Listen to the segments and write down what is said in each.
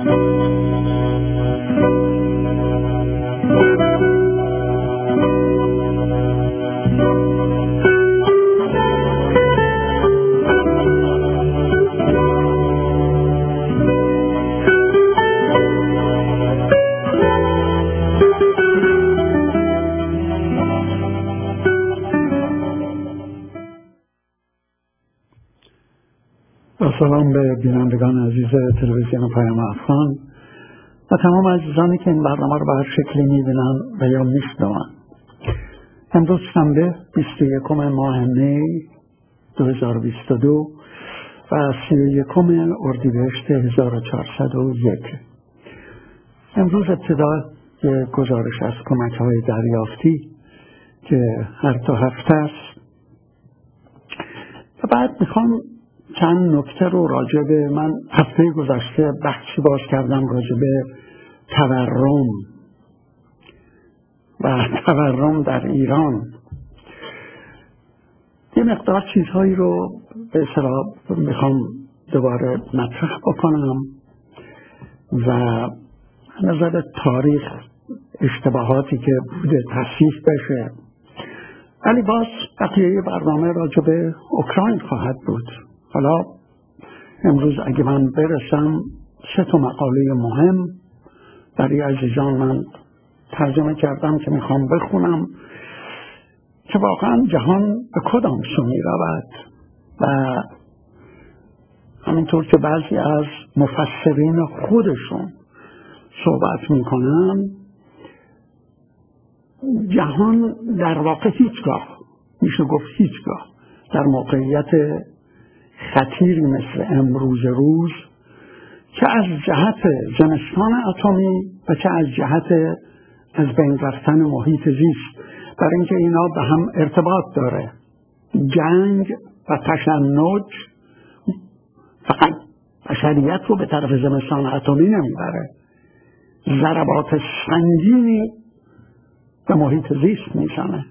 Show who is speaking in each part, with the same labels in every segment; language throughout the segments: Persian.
Speaker 1: سلام به بینندگان عزیز تلویزیون پیام افغان و تمام عزیزانی که این برنامه رو به هر شکلی میبینن و یا میشنون. امروز شنبه 21 ماه می 2022 و 31 اردیبهشت 1401. امروز ابتدا گزارش از کمک‌های دریافتی که هر 2 هفته است و بعد میخوام چند نکته رو راجع به من هفته گذشته بحثی باز کردم راجع به تورم و تورم در ایران. یه مقدار چیزهایی رو به اصطلاح میخوام دوباره مطرح بکنم و نظر تاریخ اشتباهاتی که بوده تصحیح بشه، ولی باز بقیه برنامه راجع به اوکراین خواهد بود. حالا امروز اگه من برسم 3 مقاله مهم برای عزیزان من ترجمه کردم که میخوام بخونم که واقعا جهان به کدام سو میرود و همینطور که بعضی از مفسرین خودشون صحبت میکنن، جهان در واقع هیچگاه میشه گفت هیچگاه در موقعیت خطیری مثل امروز روز که از جهت زمستان اتمی و که از جهت از بین رفتن محیط زیست، برای اینکه اینا به هم ارتباط داره. جنگ و تشنج فقط بشریت رو به طرف زمستان اتمی نمیبره، ضربات سنگینی به محیط زیست میزنه.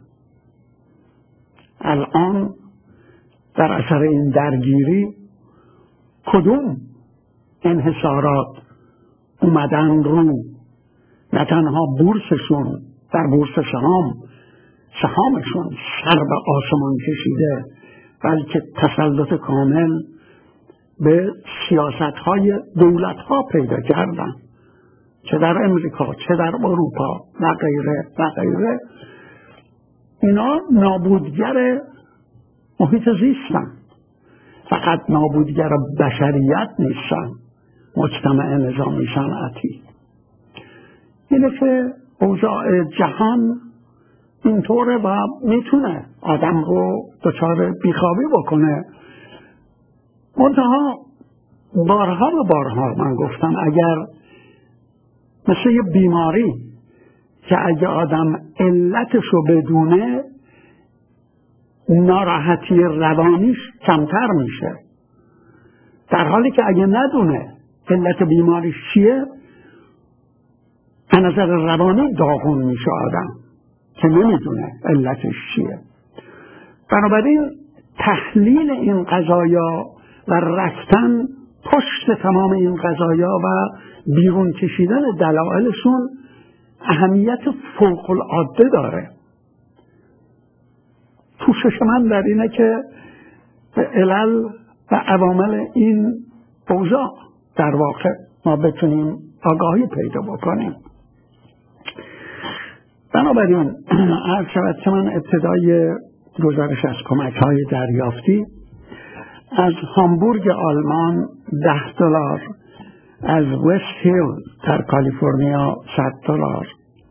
Speaker 1: الان در اثر این درگیری کدوم انحصارات اومدن رو، نه تنها بورسشون در بورس سهامشون سر به آسمان کشیده، بلکه تسلط کامل به سیاست‌های دولت‌ها پیدا کردن، چه در امریکا چه در اروپا و غیره و غیره. اینا نابودگر محیط زیستن، فقط نابودگر بشریت نیستن، مجتمع نظامی صنعتی. اینه که اوضاع جهان اینطوره و میتونه آدم رو دچار بیخوابی بکنه. منتها بارها من گفتم اگر مثل یه بیماری که اگه آدم علتشو بدونه ناراحتی روانیش کمتر میشه، در حالی که اگه ندونه علت بیماریش چیه از نظر روانی داغون میشه آدم که نمیدونه علتش چیه. بنابراین تحلیل این قضایا و رفتن پشت تمام این قضایا و بیرون کشیدن دلایلشون اهمیت فوق العاده داره. کوشش من در اینه که به علل و عوامل این اوضاع در واقع ما بتونیم آگاهی پیدا بکنیم. بنابراین عرض شود که من ابتدای گزارش از کمک‌های دریافتی از هامبورگ آلمان $10، از وست هیل در کالیفرنیا $100،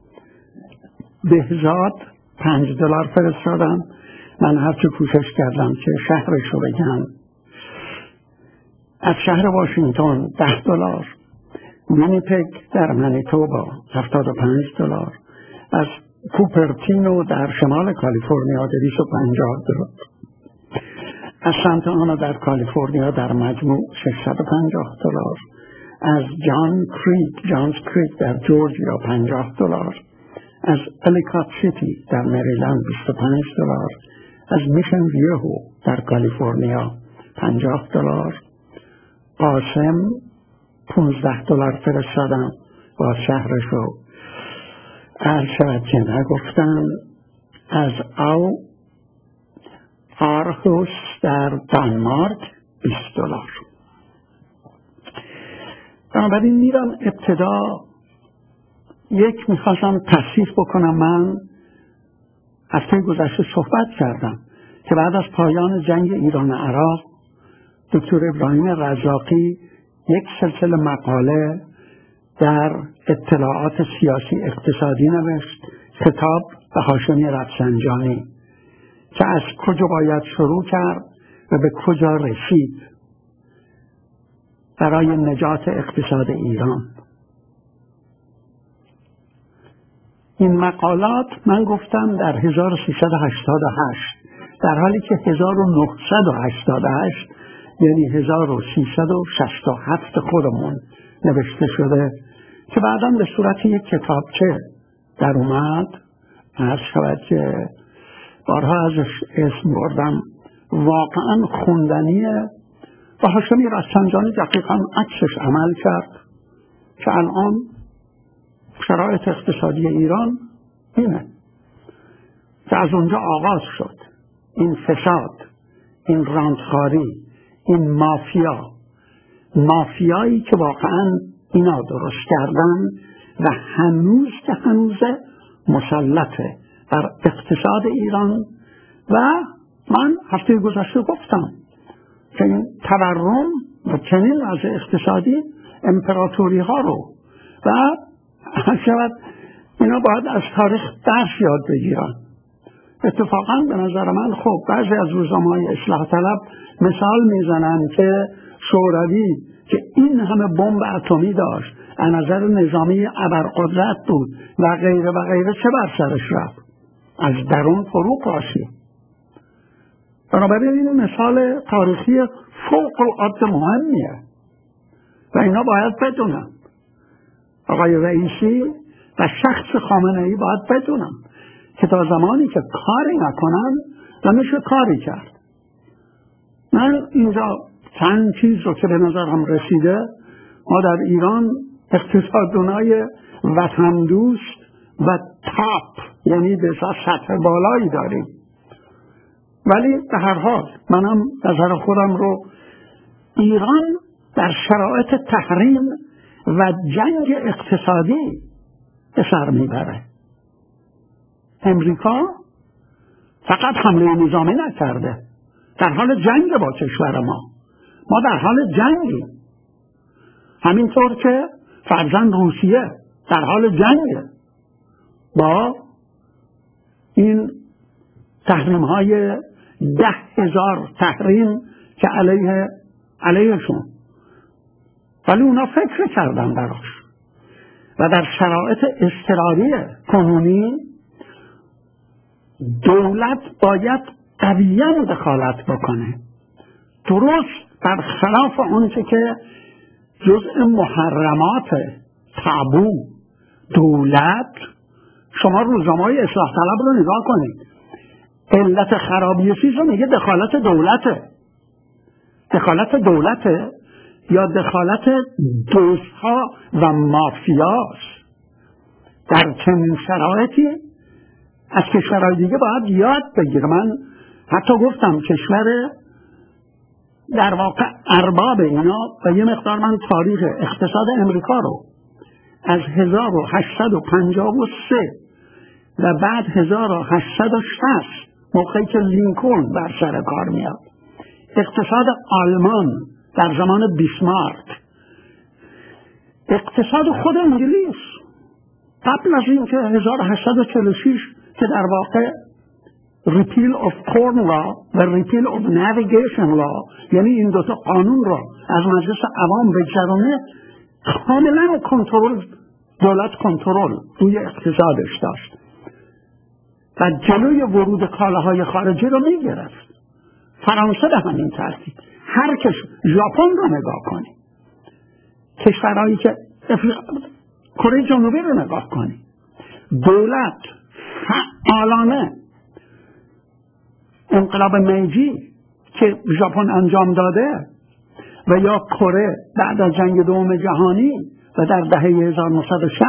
Speaker 1: بهزاد $5 فرستادن. من هرچه کوشش کردم که شهرش رو بگم. از شهر واشنگتن $10، وینیپگ در منیتوبا $75، از کوپرتینو در شمال کالیفرنیا $250، از سانتا آنا در کالیفرنیا در مجموع $650، از جانز کریک در جورجیا $50، از الیکات سیتی در مریلند $25، از میشن ویهو در کالیفرنیا $50، قاسم $15 فرستادم با شهرش رو عرض شود که نگفتم از آرهوس در دانمارک $20. بنابراین میرم ابتدا میخواستم تصحیح بکنم. من هفته گذشته صحبت کردم که بعد از پایان جنگ ایران و عراق دکتر ابراهیم رزاقی یک سلسله مقاله در اطلاعات سیاسی اقتصادی نوشت، کتاب به هاشمی رفسنجانی، که از کجا باید شروع کرد و به کجا رسید برای نجات اقتصاد ایران. این مقالات من گفتم در 1388، در حالی که 1988 یعنی 1367 خودمون نوشته شده، که بعداً به صورت یک کتابچه در اومد. عرض شود که بارها ازش اسم بردم، واقعاً خوندنیه و هاشمی رفسنجانی دقیقاً عکسش عمل کرد که الان شرایط اقتصادی ایران اینه که از اونجا آغاز شد این فساد، این رانتخاری، این مافیایی که واقعاً اینا درست کردن و هنوزه مسلطه بر اقتصاد ایران. و من هفته گذشته گفتم که این تورم و چنین وضع اقتصادی امپراتوری ها رو و شاید اینا باید از تاریخ درس یاد بگیرن. اتفاقا به نظر من خب بعضی از روزنامه‌های اصلاح طلب مثال میزنن که شوروی که این همه بمب اتمی داشت، از نظر نظامی ابرقدرت بود و غیره و غیره، چه بر سرش رفت؟ از درون فرو پاشید. بنابراین این مثال تاریخی فوق العاده مهمیه و اینا باید بدونن. آقای رئیسی و شخص خامنه‌ای باید بدونن که تا زمانی که کاری نکنن نمیشه کاری کرد. من اینجا چند چیز رو که به نظرم رسیده، ما در ایران اقتصاددانای وطن دوست و تاپ، یعنی به سطح بالایی داریم، ولی به هر حال منم نظر خودم رو، ایران در شرایط تحریم و جنگ اقتصادی به سر میبره. امریکا فقط حمله نظامی نکرده، در حال جنگ با کشور ما در حال جنگیم. همینطور که فرزند روسیه در حال جنگ با این تحریم های 10,000 تحریم که علیهشون، ولی اونا فکر کردن براش. و در شرایط اضطراری کنونی دولت باید قویاً دخالت بکنه، درست برخلاف اونچه که جزء محرمات تابو دولت. شما روزنامه‌های اصلاح طلب رو نگاه کنید، علت خرابی چیز رو میگه دخالت دولته یا دخالت دوستها و مافیاست. در چنین شرایطی از کشورهای دیگه باید یاد بگیره. من حتی گفتم کشور در واقع ارباب اینا و یه مقدار من تاریخ اقتصاد امریکا رو از 1853 و بعد 1860 موقعی که لینکلن بر سر کار میاد، اقتصاد آلمان در زمان بیسمارک، اقتصاد خود انگلیس قبل از این که 1846 که در واقع repeal of corn law و repeal of navigation law، یعنی این دوتا قانون را از مجلس عوام بگذرونه، کاملا دولت کنترل روی اقتصادش داشت و جلوی ورود کالاهای خارجی رو میگرفت. فرانسه به همین ترتیب. هر ژاپن رو نگاه کنید، کشورهایی که کره جنوبی رو نگاه کنید، دولت فعالانه انقلاب میجی که ژاپن انجام داده و یا کره بعد از جنگ دوم جهانی و در دهه 1960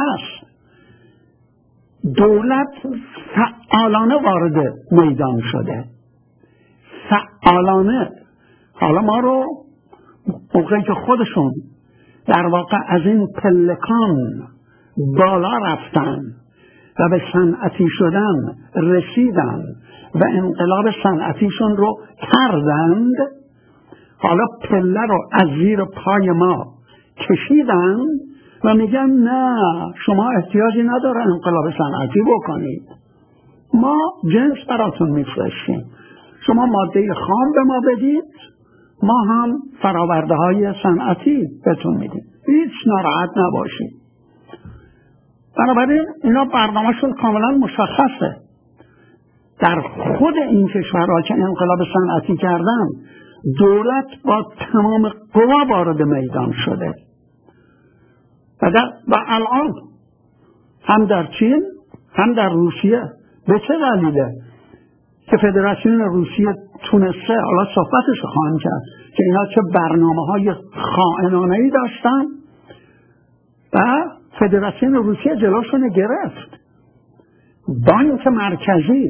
Speaker 1: دولت فعالانه وارد میدان شده، فعالانه. حالا ما رو موقعی که خودشون در واقع از این پلکان بالا رفتن و به صنعتی شدن رسیدن و انقلاب صنعتیشون رو کردند، حالا پله رو از زیر پای ما کشیدن و میگن نه، شما احتیاجی نداره انقلاب صنعتی بکنید، ما جنس براتون میفرستیم، شما ماده خام به ما بدید، ما هم فراورده های صنعتی بهتون میدیم، هیچ ناراحت نباشید. بنابراین اینا برنامه‌شون کاملا مشخصه. در خود این کشورها که انقلاب صنعتی کردن، دولت با تمام قوا وارد میدان شده و الان هم در چین هم در روسیه. به چه دلیله که فدراسیون روسیه تونسته، حالا صحبتش خواهم کرد که اینا چه برنامه‌های خائنانه‌ای داشتن و فدراسیون روسیه جلوشون گرفت. بانک مرکزی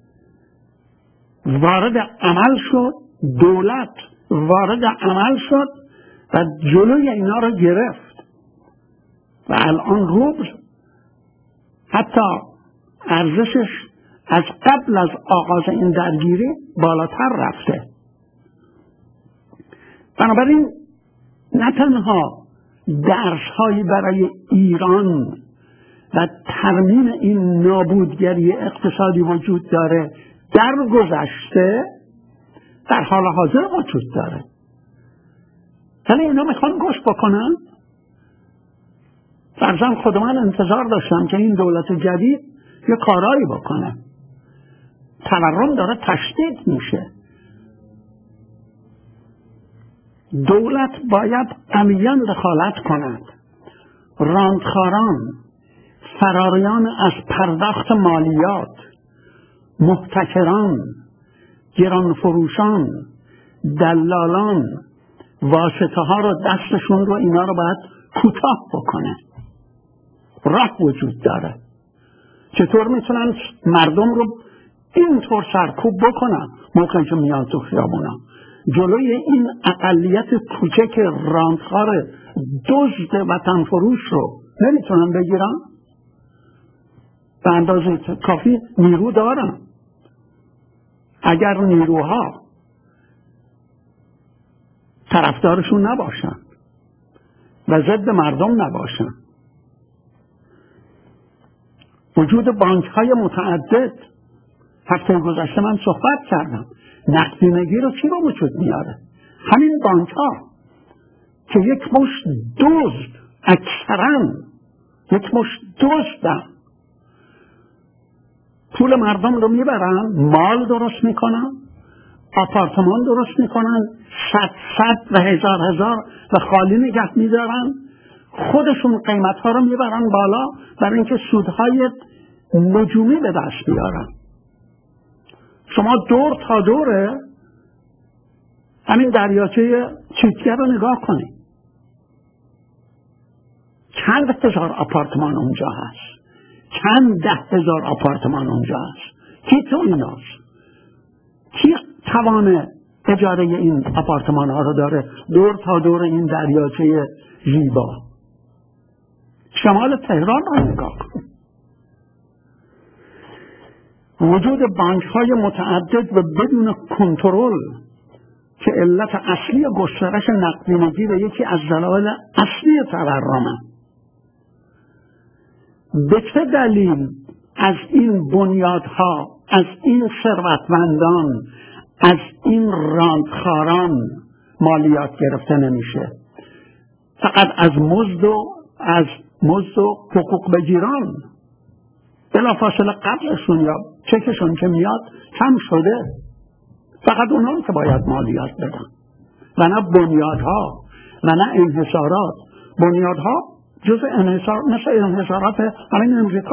Speaker 1: وارد عمل شد، دولت وارد عمل شد و جلوی اینا رو گرفت و الان روبل حتی ارزشش از قبل از آغاز این درگیری بالاتر رفته. بنابراین نه تنها درس‌هایی برای ایران و ترمیم این نابودگری اقتصادی وجود داره در گذشته، در حال حاضر وجود داره، ولی اینا میخوان گوش بکنن. فرضاً خود من انتظار داشتم که این دولت جدید یه کارایی بکنه. تورم داره تشدید میشه، دولت باید عمیاً دخالت کند. راندخاران، فراریان از پرداخت مالیات، محتکران، گرانفروشان، دلالان، واسطه ها رو دستشون رو اینا رو باید کوتاه بکنه. راه وجود داره. چطور میتونن مردم رو اینطور سرکوب بکنن موقعی که میان تو خیابونا؟ جلوی این اقلیت کوچک راندخار دزد وطن فروش رو نمیتونن بگیرن؟ به اندازه کافی نیرو دارن. اگر نیروها طرفدارشون نباشن و ضد مردم نباشن، وجود بانک های متعدد، هفته گذشته من صحبت کردم، نقدینگی رو چی رو وجود میاره؟ همین بانک ها که یک مشت دزد، اکثرا یک مشت دزدن، پول مردم رو میبرن، مال درست میکنن، آپارتمان درست میکنن، صد و هزار و خالی نگه میدارن، خودشون قیمت ها رو میبرن بالا برای اینکه سودهای نجومی به دست بیارن. شما دور تا دوره همین دریاچه چیتگر رو نگاه کنید، چند هزار آپارتمان اونجا هست، چند 10,000 آپارتمان اونجا هست. کی تو ایناست؟ کی توان اجاره این آپارتمان ها رو داره دور تا دور این دریاچه زیبا؟ شمال تهران رو نگاه کنید. وجود بانک های متعدد و بدون کنترل که علت اصلی گسترش نقدینگی و یکی از دلایل اصلی تورمه. به چه دلیل از این بنیادها، از این ثروتمندان، از این راندخاران مالیات گرفته نمیشه؟ فقط از مزد و حقوق بگیران، بلافاصله قبلشون یا چکشون که میاد کم شده، فقط اونان که باید مالیات بدن و نه بنیادها و نه انحصارات. بنیادها جز انحصار، مثل انحصارات همین امریکا.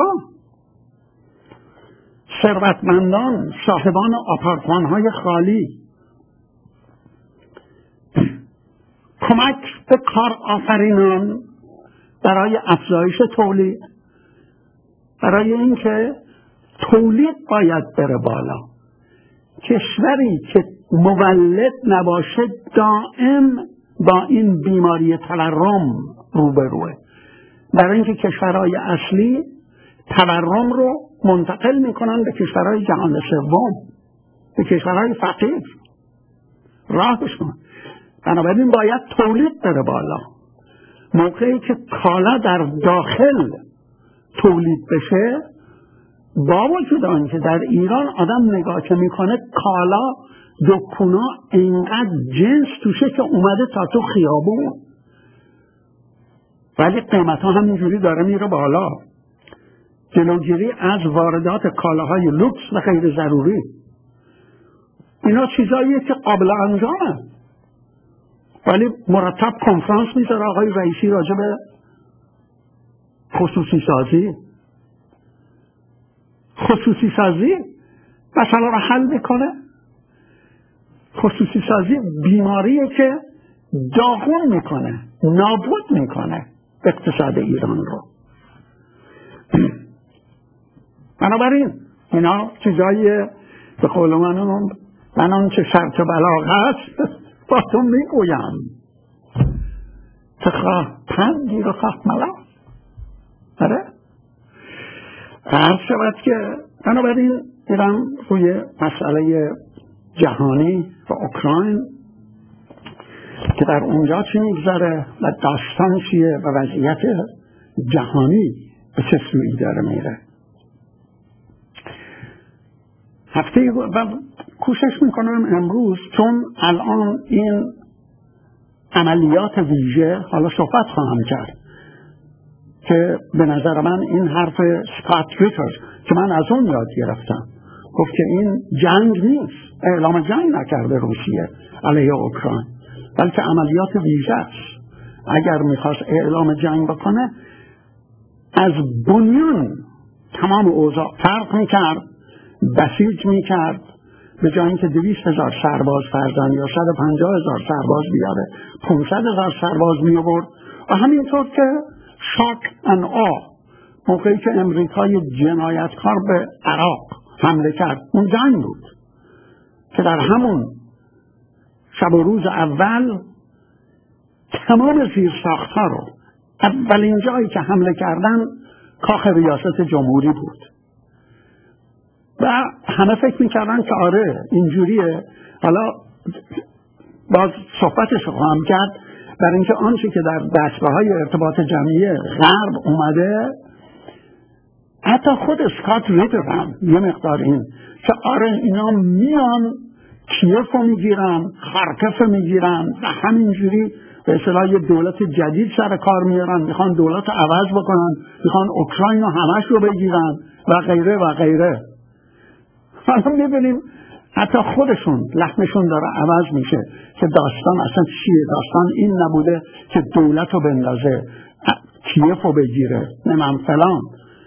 Speaker 1: ثروتمندان، صاحبان آپارتمان‌های خالی، کمک به کارآفرینان برای افزایش تولید، برای اینکه تولید باید بره بالا. کشوری که مولد نباشه دائم با این بیماری تورم روبروه، برای اینکه کشورهای اصلی تورم رو منتقل میکنن به کشورهای جهان سوم، به کشورهای فقیر. راهشون بنابراین باید تولید بره بالا. موقعی که کالا در داخل تولید بشه، با وجود آنکه در ایران آدم نگاه که میکنه کالا دکونا اینقدر جنس توشه که اومده تا تو خیابون، ولی قیمت ها همینجوری داره میره بالا. جلوگیری از واردات کالاهای لوکس و غیر ضروری، اینا چیزاییه که قابل انجامه، ولی مرتب کنفرانس میذاره آقای رئیسی راجع به خصوصی سازی مسئله رو حل میکنه. خصوصی سازی بیماریه که داغون میکنه، نابود میکنه اقتصاد ایران رو. بنابراین اینا چیزایی به قول من آنچه شرط بلاغ هست با تو میگویم، که خواه پندی رو خواه ملا. آره عرض شود که بنابراین ایران روی مسئله جهانی و اوکراین که در اونجا چی میگذره و داستان چیه و وضعیت جهانی به چه سویی داره میره. هفته و کوشش میکنم امروز، چون الان این عملیات ویژه، حالا صحبت خواهم کرد که به نظر من این حرف سکات ریتر که من از اون یاد گرفتم، گفت که این جنگ نیست، اعلام جنگ نکرده روسیه علیه اوکراین، بلکه عملیات ویژه است. اگر میخواست اعلام جنگ بکنه از بنیان تمام اوضاع فرق میکرد، بسیج میکرد، به جای اینکه 200,000 سرباز فرزن یا 150,000 سرباز بیاره 500,000 سرباز میآورد. و همینطور که شاک ان آ موقعی که امریکای جنایتکار به عراق حمله کرد، اون جنگ بود که در همون شب و روز اول تمام زیرساخت‌ها رو، اولین جایی که حمله کردن کاخ ریاست جمهوری بود و همه فکر میکردن که آره اینجوریه. حالا باز صحبتش رو خواهم کرد، برای اینکه آنچه که در دستگاه‌های ارتباط جمعی غرب اومده، حتی خود اسکات ریتر هم یه مقدار این که آره اینا میان کیف رو میگیرن، خارکف رو میگیرن و همینجوری به اصطلاح یه دولت جدید سر کار میارن، میخوان دولت رو عوض بکنن، میخوان اوکراین رو همش رو بگیرن و غیره و غیره. حالا میبینیم حتی خودشون لحنشون داره عوض میشه که داستان اصلا چیه. داستان این نبوده که دولت رو بندازه، کیف رو بگیره، نمیم فلان.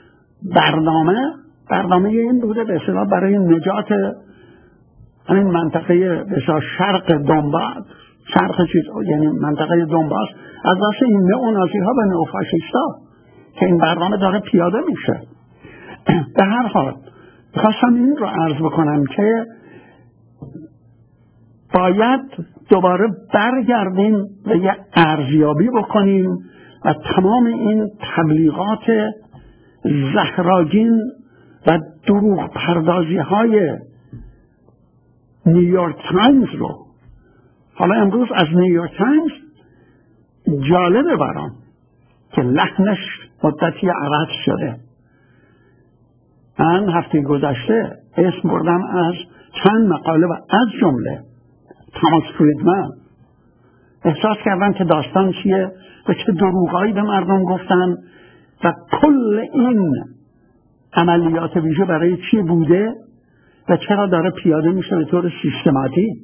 Speaker 1: برنامه این بوده به اصطلاح برای نجات همین منطقه بسیار شرق دونباس، یعنی منطقه دونباس از دست این نئونازی ها و نئوفاشیستا که این برنامه داره پیاده میشه. به هر حال خواستم این رو عرض بکنم که باید دوباره برگردیم و یه ارزیابی بکنیم و تمام این تبلیغات زهراگین و دروغ پردازی های نیویورک تایمز رو، حالا امروز از نیویورک تایمز جالبه برام که لحنش مدتی عوض شده. من هفته گذشته اسم بردم از چند مقاله و از جمله تاماس فریدمن. احساس کردم که داستان چیه و چه دروغایی به مردم گفتن و کل این عملیات ویژه برای چی بوده و چرا داره پیاده میشه به طور سیستماتیک.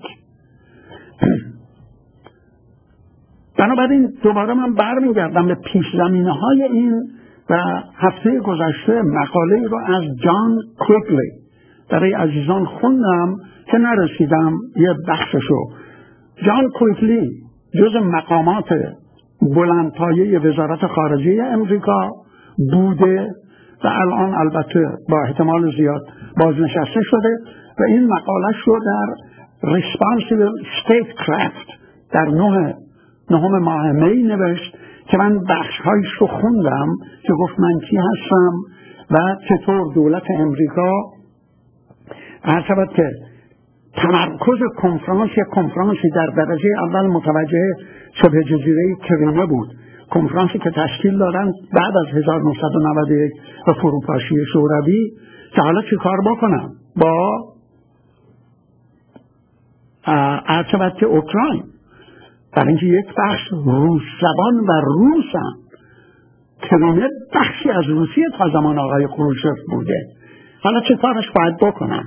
Speaker 1: بنابراین دوباره من برمیگردم به پیش زمینه های این و هفته گذشته مقاله رو از جان کویکلی برای عزیزان خوندم که نرسیدم یه بخششو. جان کویکلی جز مقامات بلندپایه وزارت خارجه امریکا بوده و الان البته با احتمال زیاد بازنشسته شده و این مقالش رو در Responsible Statecraft در 9 ماه می نوشت که من بخش‌هایش رو خوندم که گفت من کی هستم و چطور دولت امریکا هر شود که تمرکز کنفرانسی در درجه اول متوجه شبه جزیره کریمه بود، کنفرانسی که تشکیل دادن بعد از 1991 و فروپاشی شوروی که حالا چی کار بکنم با هر شود که اوکراین، برای اینکه یک بخش روس زبان و روسن، کریمه بخشی از روسیه تا زمان آقای خروشچف بوده، حالا چه کارش باید بکنم؟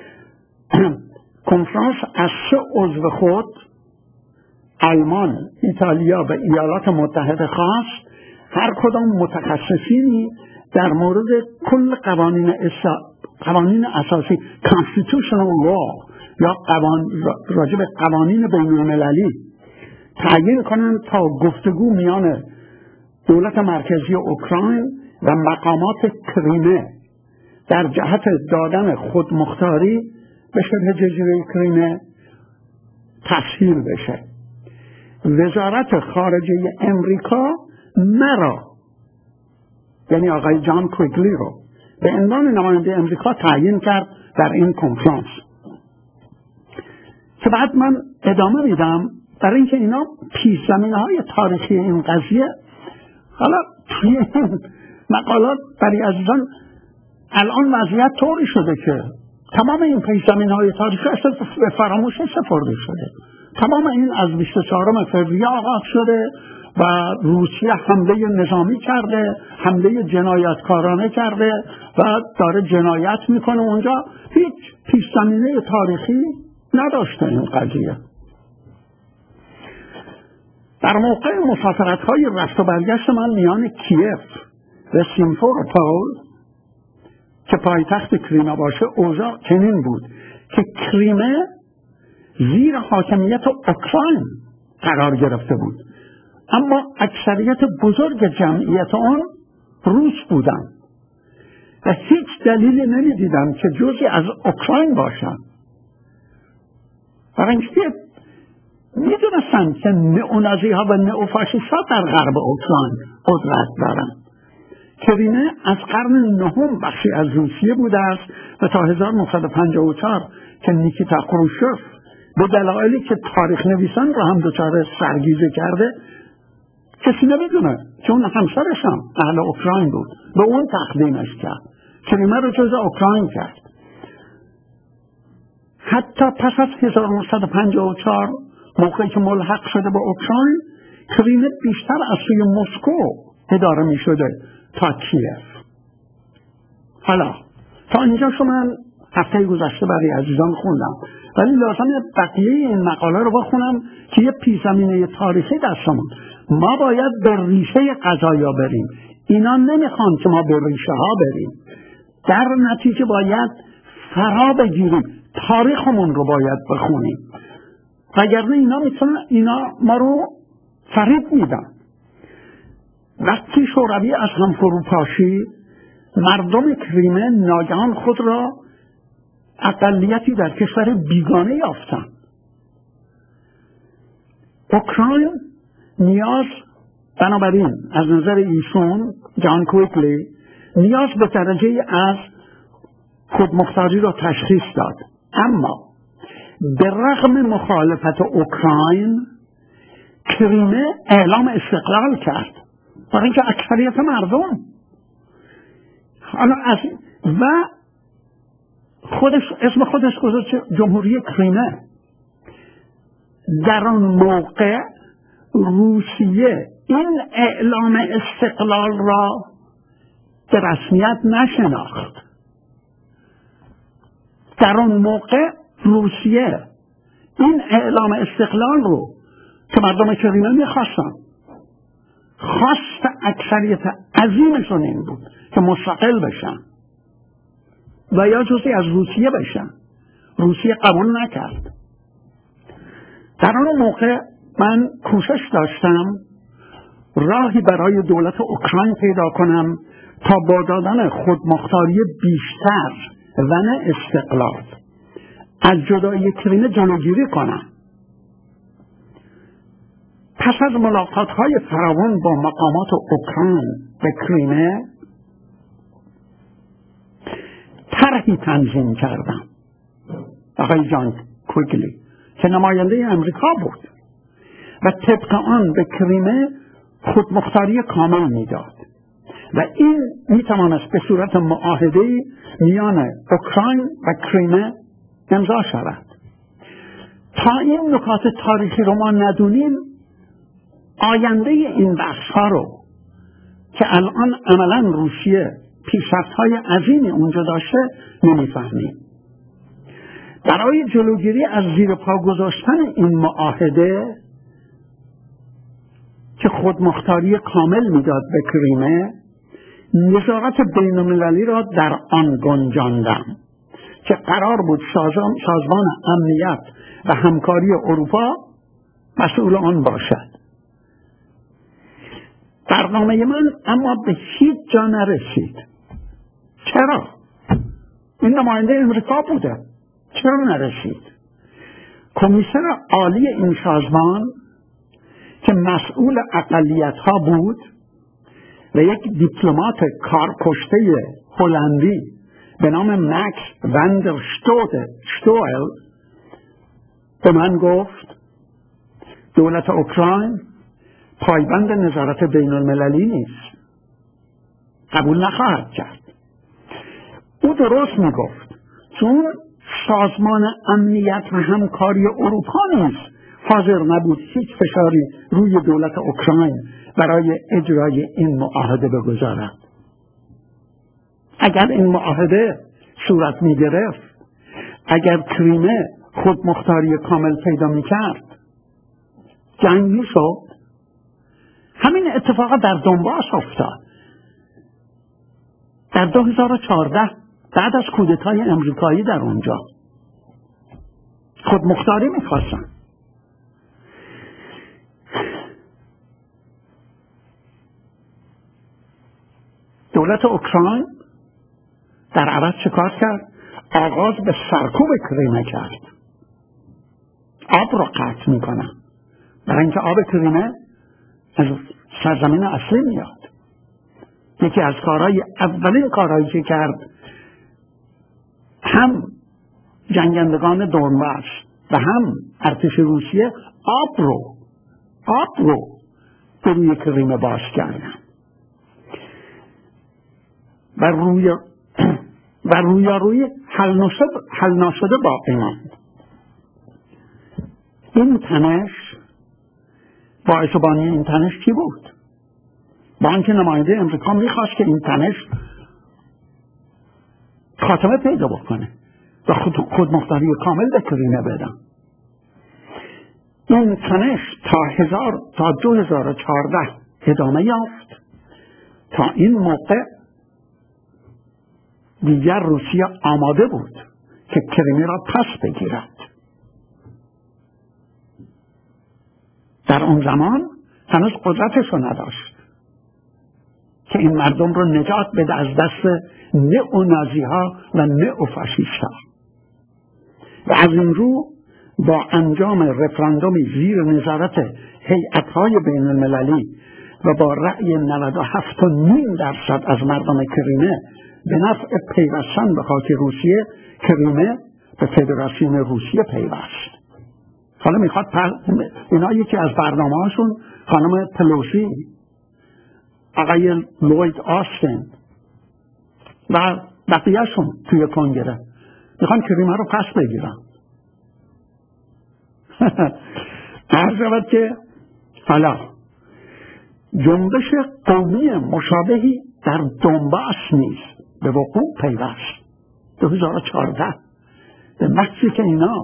Speaker 1: کنفرانس از 3 عضو خود آلمان، ایتالیا و ایالات متحده خواست هر کدام متخصصینی در مورد کل قوانین اساسی constitutional law یا راجب قوانین بین المللی تعیین کنند تا گفتگو میان دولت مرکزی اوکراین و مقامات کریمه در جهت دادن خودمختاری به شبه جزیره کریمه تسهیل بشه. وزارت خارجه امریکا مرا، یعنی آقای جان کویگلی رو، به عنوان نماینده امریکا تعیین کرد در این کنفرانس که بعد من ادامه میدم برای اینکه اینا پیش‌زمینه‌های تاریخی این قضیه. حالا توی مقالات برای عزیزان الان وضعیت طوری شده که تمام این پیش‌زمینه‌های تاریخی اصلا به فراموشی سپرده شده. تمام این از 24 فوریه آغاز شده و روسیه حمله نظامی کرده، حمله جنایتکارانه کرده و داره جنایت میکنه اونجا. هیچ پیش‌زمینه تاریخی نداشته این قضیه. در موقع مسافرت‌های رفت و برگشت من میان کیف و سیمفروپول که پایتخت کریمه باشه، اوضاع چنین بود که کریمه زیر حاکمیت اوکراین قرار گرفته بود، اما اکثریت بزرگ جمعیت آن روس بودند و هیچ دلیلی نمیدیدم که جزئی از اوکراین باشند. برای اینکه میدونستند که نئونازی ها و نئوفاشیست ها در غرب اوکراین قدرت دارند. کریمه از قرن 9 بخشی از روسیه بوده است و تا 1954 که نیکیتا خروشچف به دلایلی که تاریخ نویسان را هم دچار سرگیجه کرده، کسی نمیدونه، چون همسرش هم اهل اوکراین بود، به اون تقدیمش کرد، کریمه رو جزء اوکراین کرد. حتی پس از 1954 موقعی که ملحق شده به اوکراین، کریمه بیشتر از سوی مسکو اداره می شده تا کیف. حالا تا اینجا شما هفته گذشته برای عزیزان خوندم، ولی لازمه بقیه این مقاله رو بخونم که یه پیش‌زمینه تاریخی دستمون. ما باید به ریشه قضایا بریم، اینا نمیخوان که ما به ریشه ها بریم، در نتیجه باید فرا بگیریم، تاریخمون رو باید بخونیم، وگرنه اینا ما رو فریب میدن. وقتی شوروی از هم فروپاشی، مردم کریمه ناگهان خود را اقلیتی در کشور بیگانه یافتند. اوکراین نیاز، بنابراین از نظر ایشون جان کویگلی، نیاز به درجه از خودمختاری را تشخیص داد، اما به رغم مخالفت اوکراین کریمه اعلام استقلال کرد، برای اینکه اکثریت مردم حالا و اسم خودش گذاشت جمهوری کریمه. در آن موقع روسیه این اعلام استقلال را به رسمیت نشناخت. در آن موقع روسیه این اعلام استقلال رو که مردم کریمه میخواستن، خواست اکثریت عظیمشون این بود که مستقل بشن و یا جزئی از روسیه بشن. روسیه قبول نکرد. در آن موقع من کوشش داشتم راهی برای دولت اوکراین پیدا کنم تا با دادن خودمختاری بیشتر و نه استقلال از جدایی کریمه جلوگیری کنم. پس از ملاقات‌های فراوان با مقامات اوکراین و کریمه طرحی تنظیم کردم، آقای جان کویگلی که نماینده امریکا بود و طبق آن به کریمه خودمختاری کامل میداد و این میتوانست به صورت معاهده میان اوکراین و کریمه امضا شود. تا این نکات تاریخی رو ما ندونیم آینده این بخش ها رو که الان عملا روسیه پیشرفت‌های عظیمی اونجا داشته نمیفهمیم. برای جلوگیری از زیر پا گذاشتن این معاهده که خودمختاری کامل میداد به کریمه، نظارت بین‌المللی را در آن گنجاندم که قرار بود سازمان امنیت و همکاری اروپا مسئول آن باشد. برنامه من اما به هیچ جا نرسید. چرا؟ این نماینده امریکا بوده. چرا نرسید؟ کمیسر عالی این سازمان که مسئول اقلیت‌ها بود و یک دیپلمات کارکشته هلندی به نام مکس وندر شتوئل به من گفت دولت اوکراین پایبند نظارت بین المللی نیست، قبول نخواهد کرد. او درست میگفت، چون سازمان امنیت و همکاری اروپا نیز حاضر نبود هیچ فشاری روی دولت اوکراین برای اجرای این معاهده بگذارد. اگر این معاهده صورت می گرفت، اگر کریمه خودمختاری کامل پیدا می کرد، جنگ می شد. همین اتفاق در دونباس افتاد. در 2014 بعد از کودتای امریکایی در اونجا خودمختاری می خواستن. دولت اوکراین در عوض چه کار کرد؟ آغاز به سرکوب کریمه کرد. آب را قطع میکنن برای اینکه آب کریمه از سرزمین اصلی میاد. یکی از اولین کارهایی که کرد هم جنگندگان دونباس و هم ارتش روسیه آب رو به روی کریمه باز کردن و روی حل نشده باقی ماند. این تنش باعث بانی این تنش چی بود؟ با اینکه نماینده امریکا میخواست که این تنش خاتمه پیدا بکنه و خودمختاری کامل به کریمه بدن. این تنش تا 2014 ادامه یافت. تا این موقع دیگر روسیه آماده بود که کریمه را پس بگیرد. در اون زمان هنوز قدرتش رو نداشت که این مردم رو نجات بده از دست نئونازی ها و نئوفاشیست ها. و از این رو با انجام رفراندومی زیر نظارت هیئت های بین المللی و با رأی 97.5% از مردم کریمه به نفع پیوستن به خاک روسیه، کریمه به فدراسیون روسیه پیوست. حالا میخواد اینا یکی از برنامه هاشون خانم پلوسی، آقای لوید آستین و بقیهشون توی کنگره میخوان کریمه رو پس بگیرن. عرض شود که حالا جنبش قومی مشابهی در دونباس نیز به وقوع پیوست. 2014 به محضی که اینا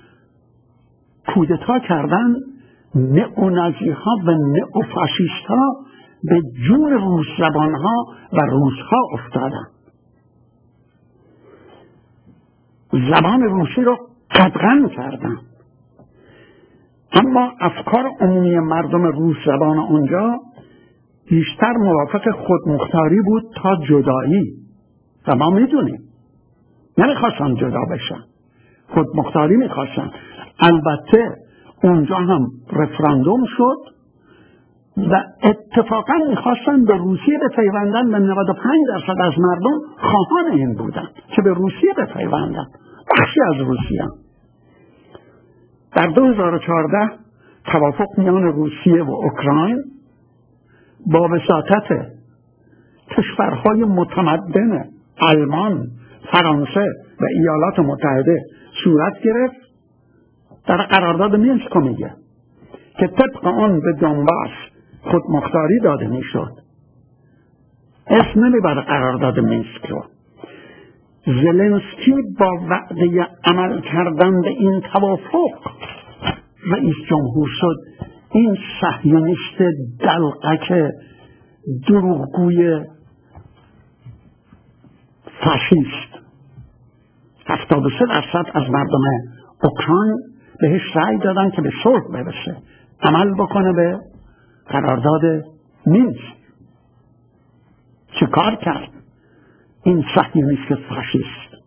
Speaker 1: کودتا کردن، نئونازی ها و نئوفاشیست ها به جون روس زبان ها و روس ها افتادن. زبان روسی رو قدغن کردن. اما افکار عمومی مردم روس زبان آنجا بیشتر موافق خودمختاری بود تا جدایی و ما میدونیم نمیخواستن جدا بشن، خودمختاری میخواستن. البته اونجا هم رفراندوم شد و اتفاقا میخواستن به روسیه بپیوندن و 95% از مردم خواهان این بودن که به روسیه بپیوندن، بخشی از روسیه. در 2014 توافق میان روسیه و اوکراین با وساطت کشورهای متمدن آلمان، فرانسه و ایالات متحده صورت گرفت. در قرارداد مینسک میگه که طبق آن به دونباس خودمختاری داده میشد. اسم نمیبره قرارداد مینسک رو. زلنسکی با وعده عمل کردن به این توافق رئیس جمهور شد. این صهیونیست دلقک دروغگوی فاشیست 73% از مردم اوکراین بهش رأی دادن که به صلح برسه، عمل بکنه به قرارداد مینسک. چه کار کرد این صهیونیست فاشیست؟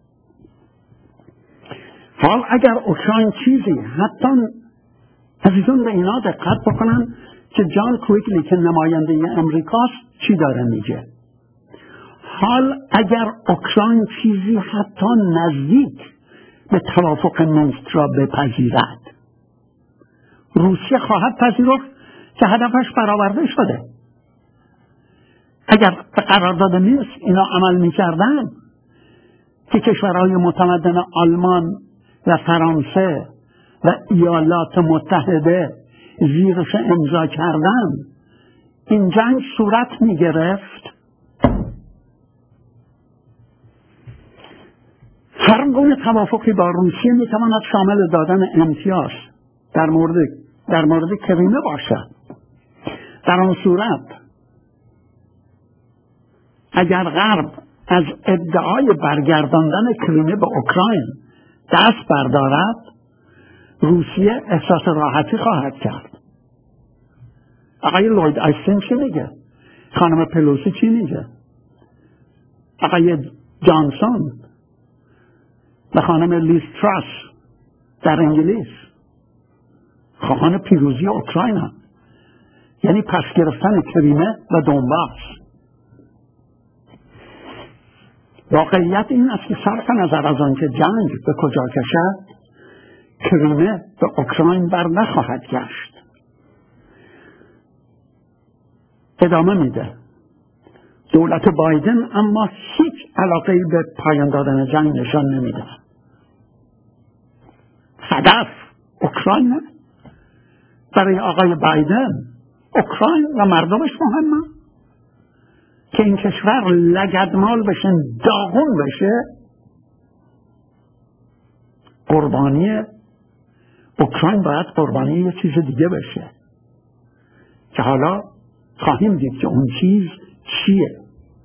Speaker 1: حال اگر اوکراین چیزی، حتی عزیزان به اینا دقت بکنن که جان کویگلی که نماینده امریکاست چی داره میگه. حال اگر اوکراین چیزی حتی نزدیک به توافق مینسک را بپذیرد، روسیه خواهد پذیرفت که هدفش برآورده شده. اگر به قرارداد مینسک اینا عمل میکردن که کشورهای متمدن آلمان و فرانسه و ایالات متحده زیرش امضا کردن، این جنگ صورت میگرفت. هر گونه توافقی با روسیه میتواند شامل دادن امتیاز در مورد کریمه باشد. در آن صورت اگر غرب از ادعای برگرداندن کریمه به اوکراین دست بردارد، روسیه احساس راحتی خواهد کرد. آقای لوید آستین چی میگه؟ خانم پلوسی چی میگه؟ آقای جانسون و خانم لیز تراس در انگلیس خواهان پیروزی اوکراین هم. یعنی پس گرفتن کریمه و دونباس. واقعیت این است که صرف نظر از آنکه جنگ به کجا کشد، کریمه به اوکراین بر نخواهد گشت. ادامه میده دولت بایدن اما هیچ علاقه‌ای به پایان دادن جنگ نشان نمیده. هدف اوکراین برای آقای بایدن، اوکراین و مردمش مهمه که این کشور لگدمال بشه، داغون بشه. قربانی اوکراین باید قربانی یه چیز دیگه بشه که حالا خواهیم دید که اون چیز چیه.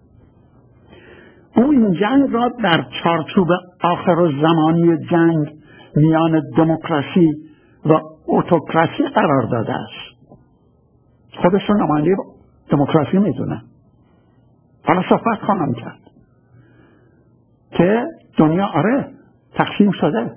Speaker 1: او این جنگ را در چارچوب آخرالزمانی جنگ میان دموکراسی و اتوکراسی قرار داده است. خودشون نماینده دموکراسی میدونه. حالا صحبت خواهم کرد که دنیا تقسیم شده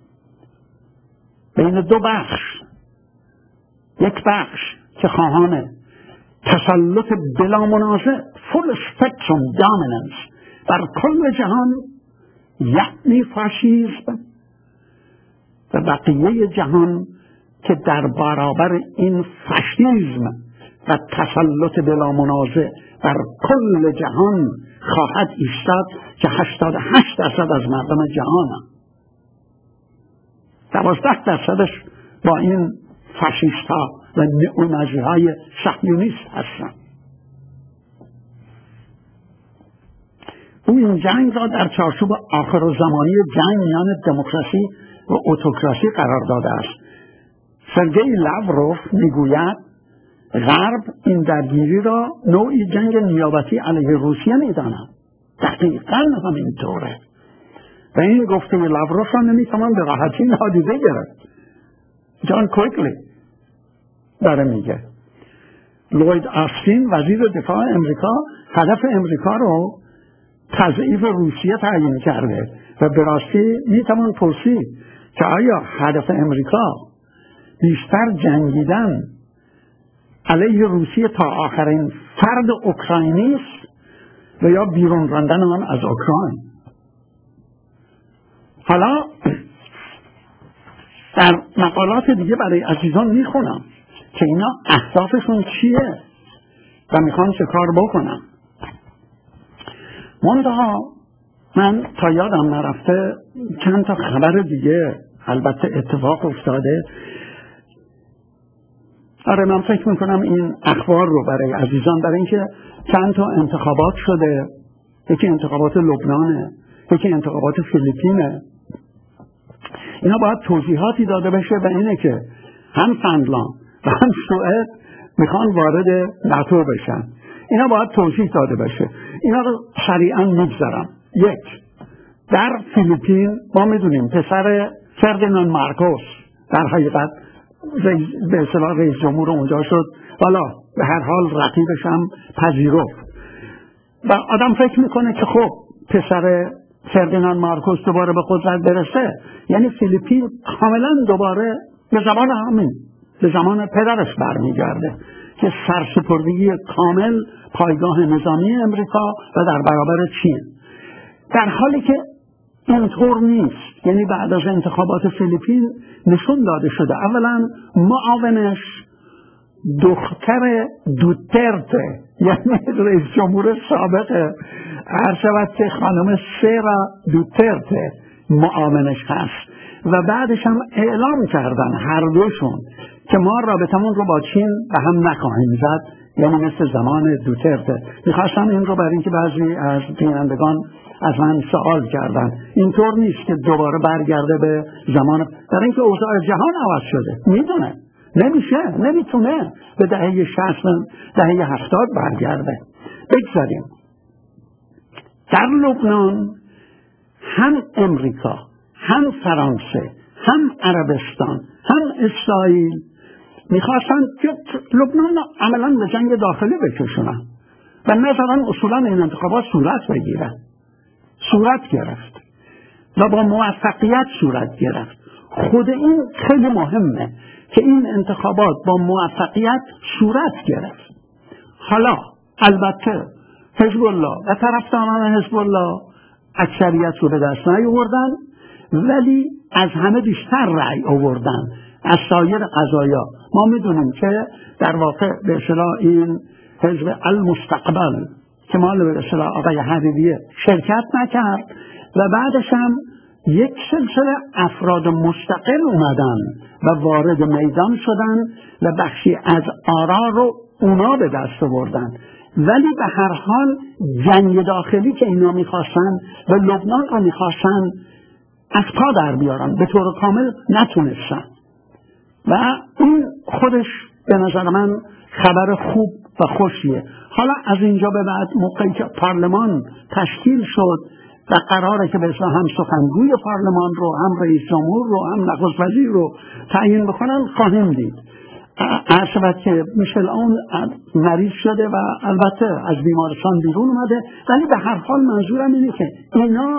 Speaker 1: بین دو بخش. یک بخش که خواهان تسلط بلا منازع full spectrum dominance بر کل جهان، یعنی فاشیسم، و بقیه جهان که در برابر این فاشیسم و تسلط بلا منازع بر کل جهان خواهد ایستاد که 88% از مردم جهان هم. 12% با این فاشیست ها و نئونازی های صهیونیست هستند. او این جنگ را در چارچوب آخرالزمانی جنگ میان دموکراسی و اتوکراسی قرار داده است. سرگئی لاوروف میگوید غرب این درگیری را نوعی جنگ نیابتی علیه روسیه میداند. دقیقاً همینطوره و این گفته لاوروف را نمیتوان به راحتی نادیده گرفت. جان کویگلی داره میگه. لوید آستین وزیر دفاع امریکا هدف امریکا رو تضعیف روسیه تعیین کرده و به راستی میتوان پرسید که آیا هدف امریکا بیشتر جنگیدن علیه روسیه تا آخرین فرد اوکراینی است و یا بیرون راندن آن از اوکراین؟ حالا در مقالات دیگه برای عزیزان میخونم که اینا اهدافشون چیه و میخوان چه کار بکنن. منتها من تا یادم نرفته چند تا خبر دیگه البته اتفاق افتاده. آره من فکر میکنم این اخبار رو برای عزیزان، برای اینکه چند تا انتخابات شده، یکی انتخابات لبنانه، یکی انتخابات فیلیپینه، اینا باید توضیحاتی داده بشه و اینه که هم فنلاند و هم سوئد میخوان وارد ناتو بشن. اینا باید توضیح داده بشه. اینا رو سریعا میگذارم. یک، در فیلیپین ما میدونیم پسر فردیناند مارکوس در حقیقت به اصطلاح رئیس جمهور اونجا شد، والا به هر حال رقیبش هم پذیرفت و آدم فکر میکنه که خب پسر فردیناند مارکوس دوباره به قدرت برسه یعنی فیلیپین کاملا دوباره به زمان پدرش برمیگرده که سرسپردگی کامل پایگاه نظامی امریکا و در برابر چین. در حالی که اینطور نیست. یعنی بعد از انتخابات فیلیپین نشون داده شده اولا معاونش دختر دوترته، یعنی رئیس جمهور سابق هر شود که خانم سیرا دوترته معاونش هست و بعدش هم اعلام کردن هر دوشون که ما رابطمون رو با چین به هم نخواهیم زد، یعنی مثل زمان دوترته. میخواستم این رو برای اینکه بعضی از بینندگان از من سوال کردن، اینطور نیست که دوباره برگرده به زمان، برای اینکه اوضاع جهان عوض شده. میدونه نمیتونه به دهه 60 دهه 70 برگرده. بگذاریم در لبنان هم امریکا هم فرانسه هم عربستان هم اسرائیل میخواستن که لبنان عملا به جنگ داخلی بکشونن و نظران اصولا این انتخابات صورت گرفت و با موفقیت صورت گرفت. خود این خیلی مهمه که این انتخابات با موفقیت صورت گرفت. حالا البته حزب الله و طرفداران حزب الله اکثریت رو به دست نیاوردن، ولی از همه بیشتر رأی آوردن از سایر قضایا. ما میدونیم که در واقع به اصطلاح این حزب المستقبل که مال به اصطلاح آقای حبیبیه شرکت نکرد و بعدش هم یک سلسله افراد مستقل اومدن و وارد میدان شدن و بخشی از آرا رو اونا به دست آوردن، ولی به هر حال جنگ داخلی که اینا میخواستن و لبنان رو میخواستن از پا در بیارن به طور کامل نتونستن و این خودش به نظر من خبر خوب و خوشیه. حالا از اینجا به بعد موقعی که پارلمان تشکیل شد و قراره که به اصطلاح هم سخنگوی پارلمان رو هم رئیس جمهور رو هم نخست وزیر رو تعیین بکنن خواهیم دید. عرض شود که میشل اون مریض شده و البته از بیمارستان بیرون اومده، ولی به هر حال منظورم اینه که اینا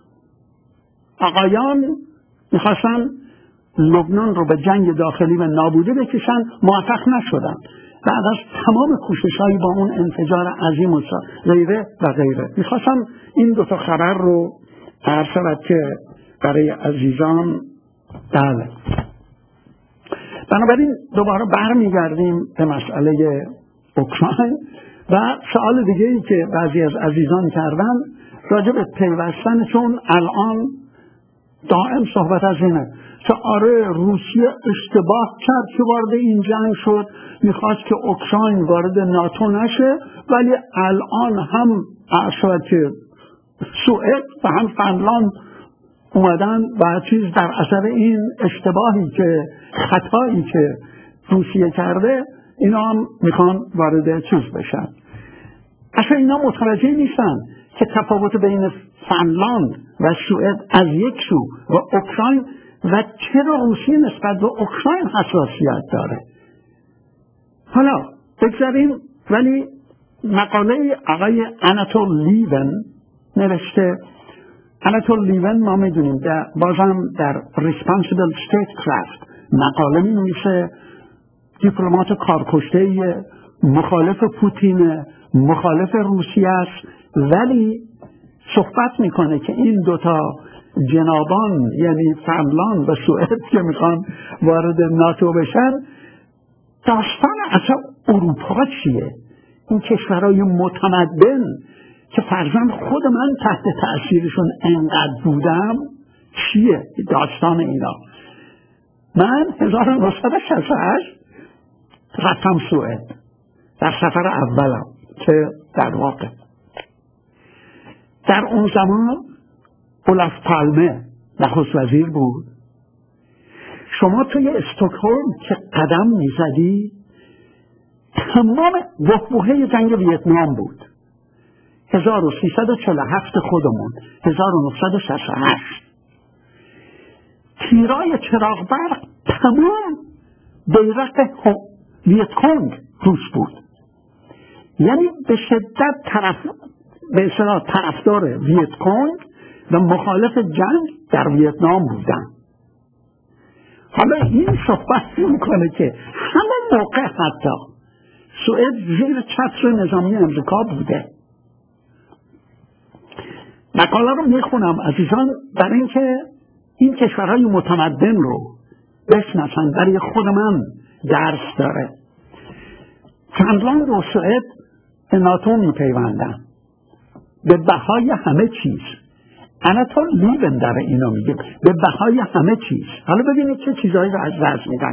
Speaker 1: آقایان میخواستن لبنان رو به جنگ داخلی و نابوده بکشن، موفق نشدن بعد از تمام کوشش‌هایی با اون انفجار عظیم و غیره و غیره. میخواستم این دوتا خبر رو عرض شود که برای عزیزان بله. بنابراین دوباره برمیگردیم به مسئله اوکراین و سوال دیگه‌ای که بعضی از عزیزان کردن راجع به پیوستن، چون الان دائم صحبت از اینه که آره روسیه اشتباه کرد که وارد این جنگ شد، میخواست که اوکراین وارد ناتو نشه، ولی الان هم شاید که سوئد و هم فنلاند اومدن و چیز در اثر این اشتباهی که خطایی که روسیه کرده اینا هم میخوان وارد چیز بشن. اصلا اینا متوجه نیستن که تفاوت بین فنلاند و سوئد از یک سو و اوکراین و چرا روسیه نسبت به اوکراین حساسیت داره. حالا بگذاریم، ولی مقاله آقای آناتول لیون نوشته. آناتول لیون ما میدونیم بازم در Responsible Statecraft مقاله می نویسه، دیپلمات کارکشته، مخالف پوتین، مخالف روسیه است، ولی صحبت میکنه که این دوتا جنابان یعنی فنلاند و سوئد که میخوان وارد ناتو بشن، داستان اصلا اروپا چیه؟ این کشورهای متمدن که فرضاً خود من تحت تأثیرشون انقدر بودم چیه داستان اینا؟ من 1968 رفتم سوئد در سفر اولم که در واقع در اون زمان اولف پالمه نخست وزیر بود. شما توی استکهلم که قدم میزدی تمام بحبوحه جنگ ویتنام بود. 1347 خودمون 1968 تیرای چراغ برق تمام بیرق ویتکونگ روس بود. یعنی به شدت به اصطلاح طرفدار ویتکونگ و مخالف جنگ در ویتنام بودن. حالا این صحبت میکنه که همه موقع حتی سوئد زیر چتر نظامی امریکا بوده. مقاله رو میخونم عزیزان برای اینکه این کشورهای متمدن رو بشناسن، برای خود من درس داره. فنلاند و سوئد به ناتو میپیوندن به بهای همه چیز. آناتول لیون در اینو میگه به بهای همه چیز. حالا ببینید چه چیزهایی رو از دست میدن.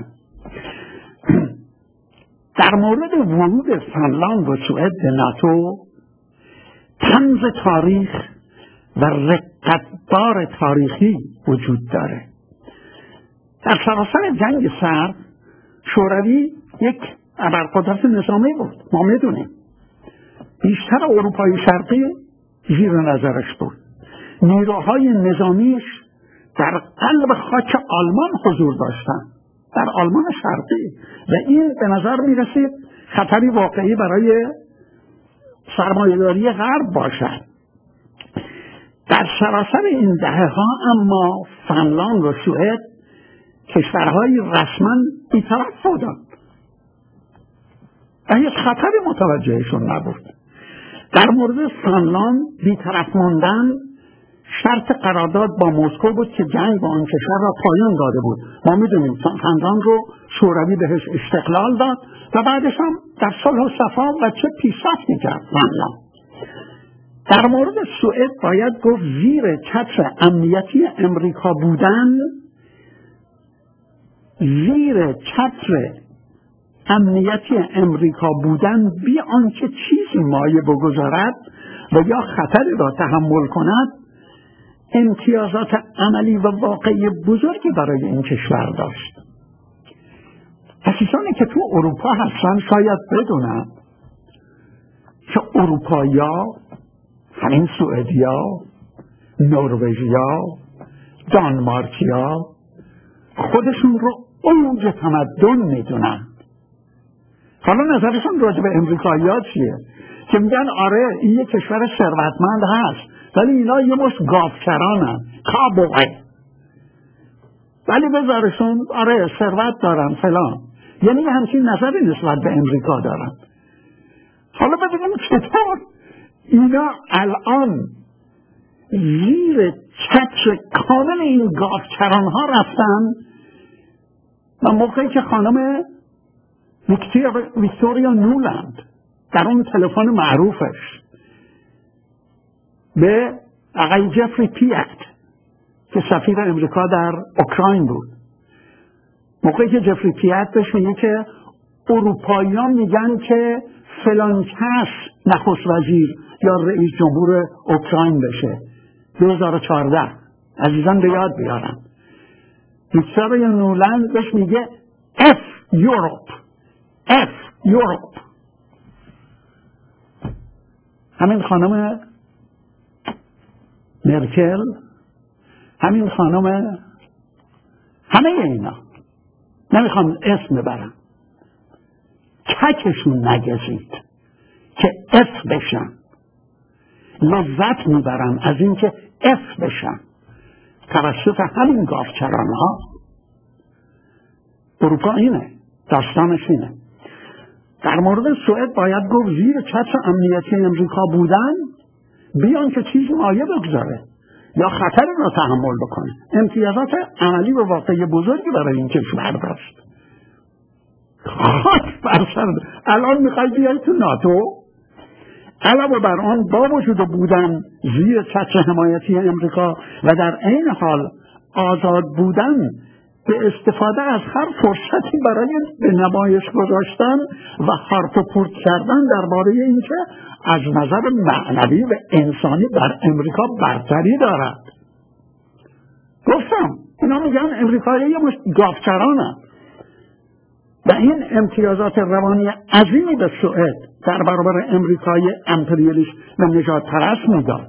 Speaker 1: در مورد ورود فنلاند و سوئد به ناتو طنز تاریخ و رقتبار تاریخی وجود داره. در سراسر جنگ سرد شوروی یک ابرقدرت نظامی بود، ما میدونیم. بیشتر اروپای شرقی زیر نظرش بود. نیروهای نظامیش در قلب خاک آلمان حضور داشتن، در آلمان شرقی، و این به نظر می رسید خطری واقعی برای سرمایه‌داری غرب باشد. در سراسر این دهه ها اما فنلاند و سوئد کشورهای رسما بی‌طرف بودند و هیچ خطری متوجهشون نبود. در مورد فنلاند بی‌طرف ماندن شرط قرارداد با مسکو بود که جنگ با آن کشور را پایان داده بود. ما میدونیم فنلاند رو شوروی بهش استقلال داد و بعدش هم در صلح و صفا و چه پیشرفت می‌کرد فنلاند. در مورد سوئد باید گفت زیر چتر امنیتی امریکا بودن، زیر چتر امنیتی امریکا بودن بی آنکه چیزی مایه بگذارد و یا خطری را تحمل کند، امتیازات عملی و واقعی بزرگی برای این کشور داشت. عزیزانی که تو اروپا هستن شاید بدونن که اروپایی‌ها، همین سوئدیا، نروژیا، دانمارکیا خودشون رو اوج تمدن میدونن. حالا نظرشون راجع به امریکایی‌ها چیه؟ که میگن آره این یک کشور ثروتمند هست ولی اینا یه مش گاوچرانن، کابوغه، ولی بذارشون آره ثروت دارن فلان. یعنی همچین نظری نسبت به امریکا دارن. حالا ببینیم چطور اینا الان زیر چتر کامل این گاوچران ها رفتن و موقعی که خانم ویکتوریا نولند در اون تلفن معروفش به آقای جفری پیت که سفیر امریکا در اوکراین بود، موقعی که جفری پیت بهش میگه که اروپاییان میگن که فلان کس نخست وزیر یا رئیس جمهور اوکراین بشه 2014، عزیزان به یاد بیارن. ویکتوریا نولند بهش میگه اف یوروپ، اف یوروپ. همین خانم مرکل، همین خانم همه اینا نمیخوام اسم ببرم، ککشون نگزید که اف بشن. لذت میبرم از اینکه اف بشن توسط همین گاوچران ها. اروپا اینه، داستانش اینه. در مورد سوئد باید گفت زیر چتر امنیتی امریکا بودن بیان که چیزی مایه بگذاره یا خطر را تحمل بکنه. امتیازات عملی و واقعی بزرگی برای این کشور داشت. خاک بر سر الان میخوای بیای تو ناتو؟ علاوه بر آن با وجود بودن زیر چتر حمایتی امریکا و در عین حال آزاد بودن به استفاده از هر فرصتی برای به نمایش گذاشتن و حرف و پرت کردن درباره اینکه از نظر معنوی و انسانی در امریکا برتری دارد. گفتم اینا میگن امریکایی گاوچرانه و این امتیازات روانی عظیمی به سوئد در برابر امریکای امپریالیست و نژاد پرست میداد.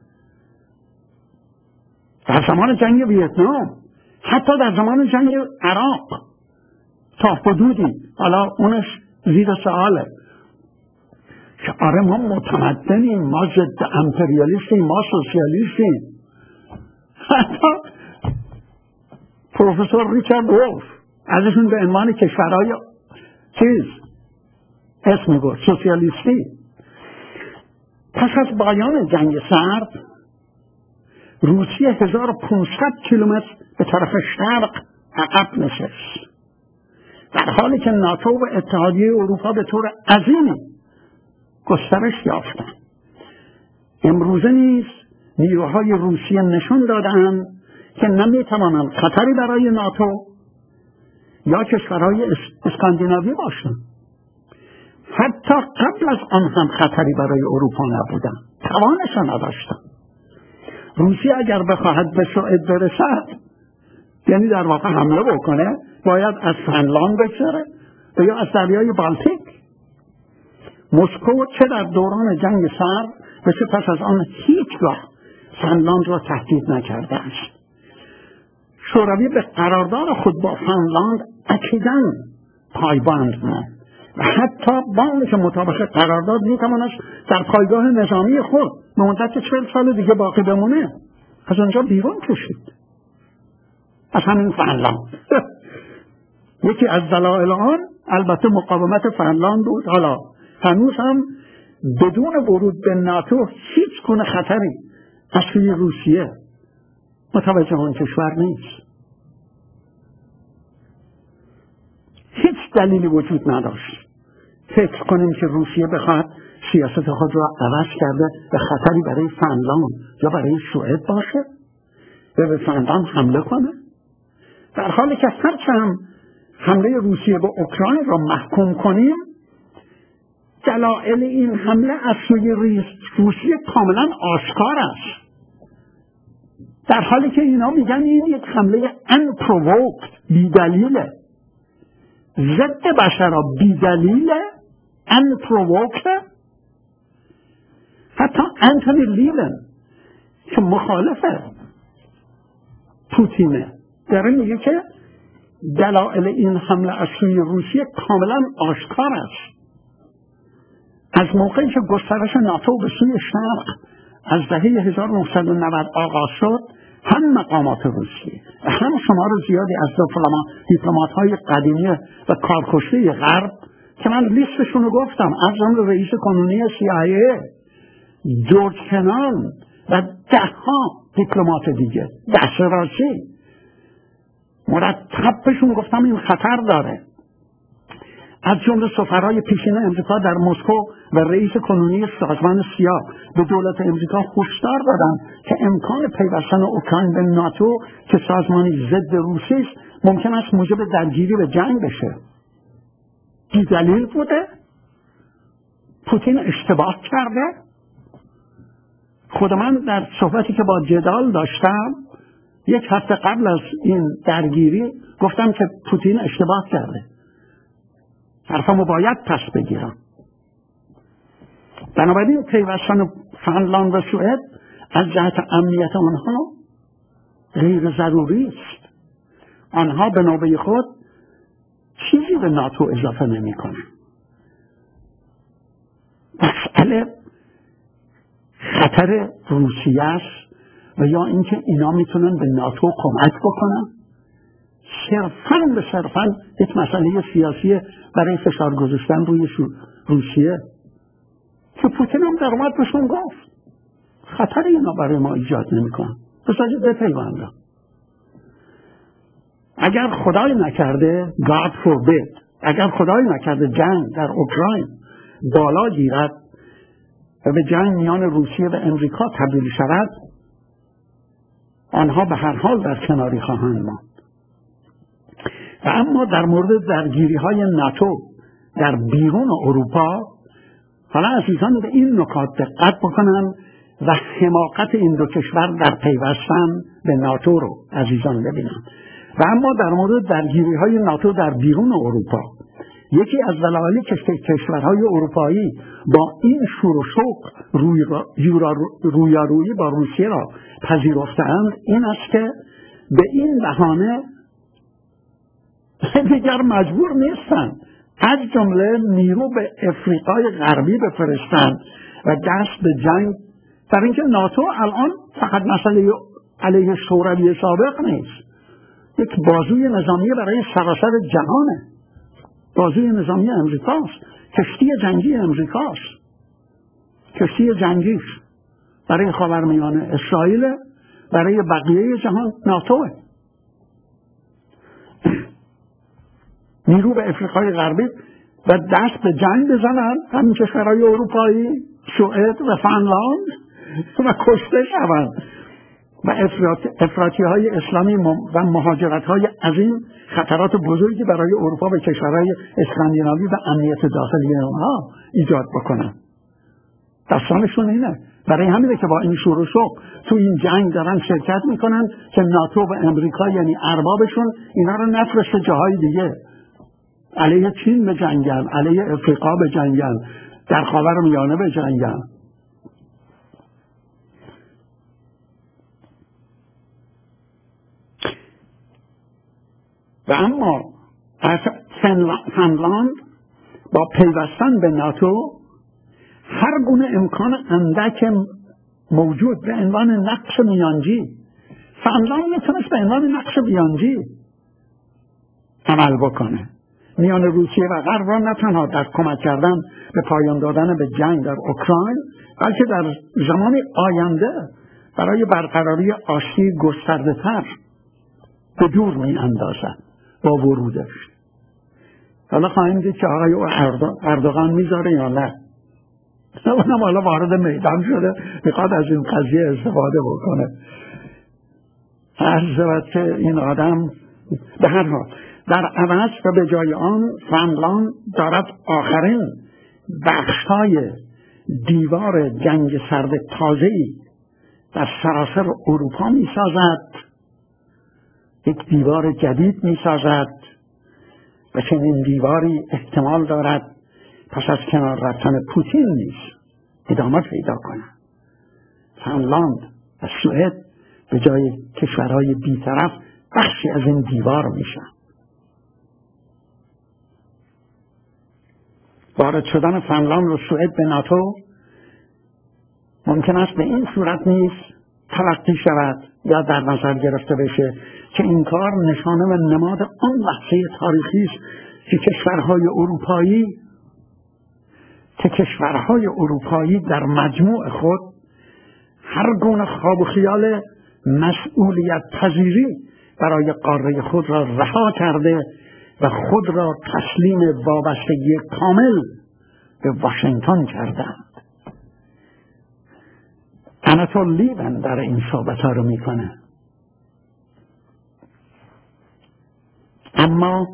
Speaker 1: در زمان جنگ ویتنام، حتی در زمان جنگ عراق تا حدودی، حالا اونش زیر سواله، که آره ما متمدنیم، ما ضد امپریالیستیم، ما سوسیالیستیم. حتی پروفسور ریچارد وولف ازشون به عنوان کشورهای اسم میگفت سوسیالیستی. پس از پایان جنگ سرد روسیه 1500 کیلومتر به طرف شرق عقب نشست، در حالی که ناتو و اتحادیه اروپا به طور عظیمی گسترش یافتند. امروزه نیز نیروهای روسیه نشان دادند که نمیتوانند خطری برای ناتو یا کشورهای اسکاندیناوی باشند. حتی قبل از آن هم خطری برای اروپا نبودند، توانش نداشتند. روسیه اگر بخواهد به سوئد برسد، یعنی در واقع حمله بکنه، باید از فنلاند بگذره و یا از دریای بالتیک. مسکو چه در دوران جنگ سرد و چه پس از آن هیچگاه فنلاند را تهدید نکرده است. شوروی به قرارداد خود با فنلاند اکیداً پایبند ماند و حتی با که مطابق قرارداد میتواند در پایگاه نظامی خود به مدت 40 سال دیگه باقی بمونه، از اونجا بیرون کشید، از همین فنلاند. یکی از دلایل آن البته مقاومت فنلاند بود. حالا هنوز هم بدون ورود به ناتو هیچ گونه خطری از سوی روسیه متوجه آن کشور نیست. هیچ دلیلی وجود نداشت فکر کنیم که روسیه بخواد سیاست خود را عوض کرده و خطری برای فنلاند یا برای سوئد باشه و به فنلاند حمله کنه، در حالی که هرچند حمله روسیه به اوکراین را محکوم کنیم، دلایل این حمله از سوی روسیه کاملا آشکار است، در حالی که اینا میگن این یک حمله unprovoked، بیدلیله، ضد بشر بیدلیله، unprovoked. حتی انتونی لیلن که مخالف پوتینه داره میگه که دلایل این حمله از سوی روسیه کاملا آشکار است. از موقعی که گسترش ناتو به سوی شرق از دهه 1990 آغاز شد، هم مقامات روسیه و هم شمار زیادی از دیپلمات‌های قدیمی و کارکشته غرب که من لیستشون رو گفتم، از جمله رئیس کنونی CIA جورج کنان و ده‌ها دیپلمات دیگه، دست راستی مرتب بهشون گفتم این خطر داره. از جمله سفرهای پیشین امریکا در مسکو و رئیس کنونی سازمان سیا به دولت امریکا هشدار دادن که امکان پیوستن اوکراین به ناتو که سازمانی ضد روسیه است ممکن است موجب درگیری و جنگ بشه. بی‌دلیل بوده؟ پوتین اشتباه کرده؟ خود من در صحبتی که با جدال داشتم 1 هفته قبل از این درگیری گفتم که پوتین اشتباه کرده، حرفمو باید پس بگیرم. بنابراین پیوستن فنلاند و سوئد از جهت امنیت آنها غیر ضروری است. آنها به نوبه خود چیزی به ناتو اضافه نمی کنن. مسئله خطر روسیه است و یا اینکه اینا میتونن به ناتو کمک بکنن، صرفاً یک مسئله سیاسی برای فشار گذاشتن روی روسیه که پوتین هم در اومد بهشون گفت خطر اینا برای ما ایجاد نمیکنن، بسازید بپیوندن. اگر خدای نکرده God forbid، اگر خدای نکرده جنگ در اوکراین بالا گیرد و به جنگ میان روسیه و امریکا تبدیل شود، آنها به هر حال در کناری خواهند ماند. و اما در مورد درگیری های ناتو در بیرون اروپا، حالا عزیزان به این نکات دقت بکنن و حماقت این دو کشور در پیوستن به ناتو رو عزیزان ببینن. و اما در مورد درگیری های ناتو در بیرون اروپا، یکی از دلایلی که کشورهای اروپایی با این شور و شوق رویارویی با روسیه را پذیرفتند این است که به این بهانه دیگر مجبور نیستند از جمله نیرو به افریقای غربی بفرستند و دست به جنگ، در اینکه ناتو الان فقط مسئله علیه شوروی سابق نیست، یک بازوی نظامی برای سراسر جهانه، بازوی نظامی امریکاست، کشتی جنگی امریکاست، کشتی جنگیش برای خاورمیانه اسرائیل، برای بقیه جهان ناتوه. نیرو به افریقای غربی و دست به جنگ بزنن همین کشورهای اروپایی، سوئد و فنلاند و کشته شوند و افراطی های اسلامی و مهاجرت های عظیم خطرات بزرگی برای اروپا و کشورهای اسکاندیناوی و امنیت داخلی اونها ایجاد بکنن. داستانشون اینه. برای همینه که با این شور و شوق تو این جنگ دارن شرکت میکنن که ناتو و امریکا یعنی اربابشون اینا رو نفرسته جاهای دیگه، علیه چین بجنگن، علیه افریقا بجنگن، در خاورمیانه بجنگن. و اما فنلاند با پیوستن به ناتو هر گونه امکان اندک موجود به عنوان نقش میانجی، فنلاند میتونست به عنوان نقش میانجی عمل بکنه میان روسیه و غرب، را نه تنها در کمک کردن به پایان دادن به جنگ در اوکراین، بلکه در زمان آینده برای برقراری آشتی گسترده‌تر به دور می اندازد با ورودش. حالا خواهیم دید که آقای اردوغان میذاره یا نه. اونم حالا وارد میدان شده میخواد از این قضیه استفاده بکنه. عرض شود که این آدم به هر حال در عوض و به جای آن فنلاند دارد آخرین بخش‌های دیوار جنگ سرد تازه‌ای در سراسر اروپا می‌سازد، یک دیوار جدید می‌سازد و چنین دیواری احتمال دارد پس از کنار رفتن پوتین نیز ادامه پیدا کند. فنلاند و سوئد به جای کشورهای بی‌طرف بخشی از این دیوار میشن. وارد شدن فنلاند و سوئد به ناتو ممکن است به این صورت نیز تلقی شود یا در نظر گرفته بشه که این کار نشانه و نماد آن لحظه تاریخی است که کشورهای اروپایی در مجموع خود هر گونه خواب و خیال مسئولیت پذیری برای قاره خود را رها کرده و خود را تسلیم وابستگی کامل به واشنگتن کردند. آناتول لیون در این صحبت ها رو میکنه. اما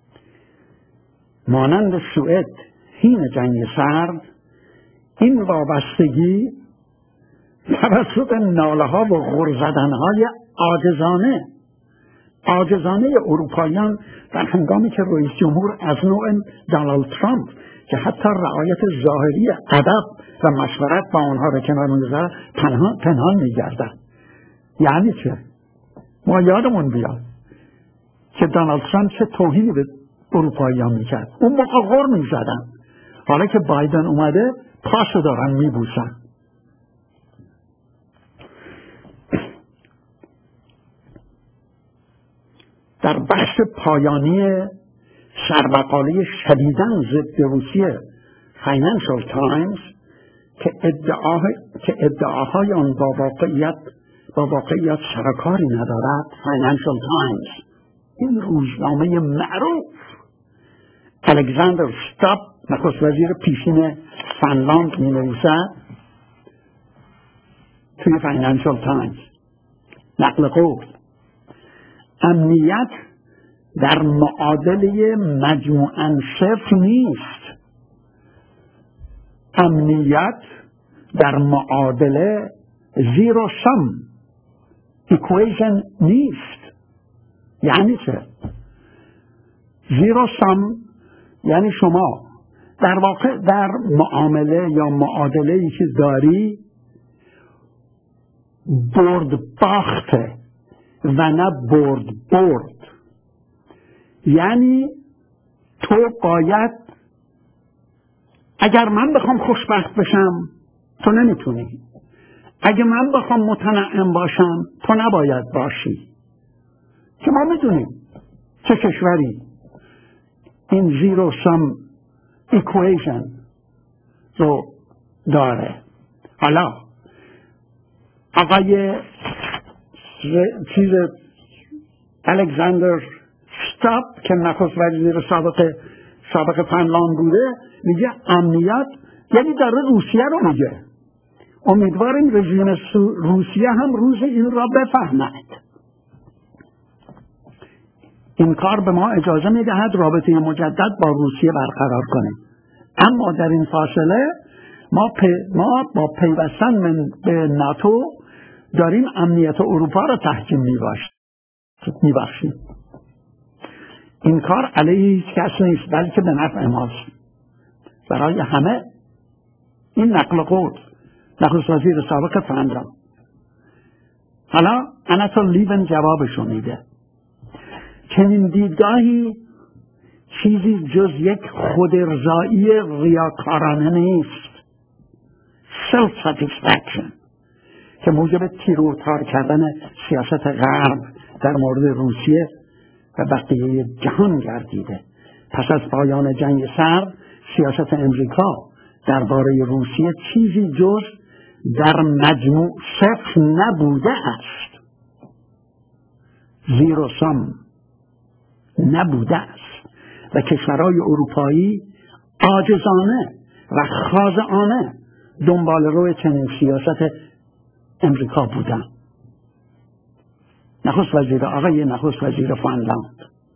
Speaker 1: مانند سوئد حین جنگ سرد این وابستگی توسط ناله ها و غر زدن های عاجزانه اروپاییان در هنگامی که رئیس جمهور از نوع دونالد ترامپ که حتی رعایت ظاهری ادب و مشورت با آنها را کنار می‌گذارد پنهان می‌گردد. یعنی چه؟ ما یادمون بیاد که دونالد ترامپ چه توهینی به اروپایی ها میکرد. اون موقع غر میزدن، حالا که بایدن اومده پاشو دارن میبوسن. در بخش پایانی سرمقاله شدیداً ضد روسیه فاینانشال تایمز که ادعاهای آن با واقعیت سرکاری ندارد، فاینانشال تایمز، این روزنامه معروف، الکساندر استاپ نخست وزیر پیشین فنلاند می نویسد توی فاینانشال تایمز نقل قول: امنیت در معادله مجموعاً صفر نیست. امنیت در معادله زیرو سم ایکویشن نیست. یعنی چه؟ زیرو سم یعنی شما در واقع در معامله یا معادله‌ای که داری برد باخته و نه برد برد. یعنی تو باید، اگر من بخوام خوشبخت بشم تو نمیتونی، اگر من بخوام متنعم باشم تو نباید باشی. که ما میدونیم چه کشوری این زیرو سم ایکویشن رو داره. حالا آقای الکساندر استاپ که نخست وزیر سابق فنلاند بوده میگه امنیت یعنی داره روسیه رو میگه. امیدواریم رژیم روسیه هم روز این را بفهمد. این کار به ما اجازه میدهد رابطه مجدد با روسیه برقرار کنیم. اما در این فاصله ما با پیوستن به ناتو داریم امنیت اروپا را تحکیم میبخشیم. این کار علیه هیچ کس نیست بلکه به نفع ماست. برای همه این نقل قول نخست وزیر سابق فنلاند. حالا آناتول لیون جوابشو میده: چنین دیدگاهی چیزی جز یک خودارضایی ریاکارانه نیست، self satisfaction، که موجب تیر و تار کردن سیاست غرب در مورد روسیه و بقیه جهان گردیده. پس از پایان جنگ سرد سیاست امریکا درباره روسیه چیزی جز در مجموع صفر نبوده است، زیرو سم نبوده است و کشورهای اروپایی عاجزانه و خاضعانه دنبال روی چنین سیاست امریکا بودن. آقای نخست وزیر فنلاند.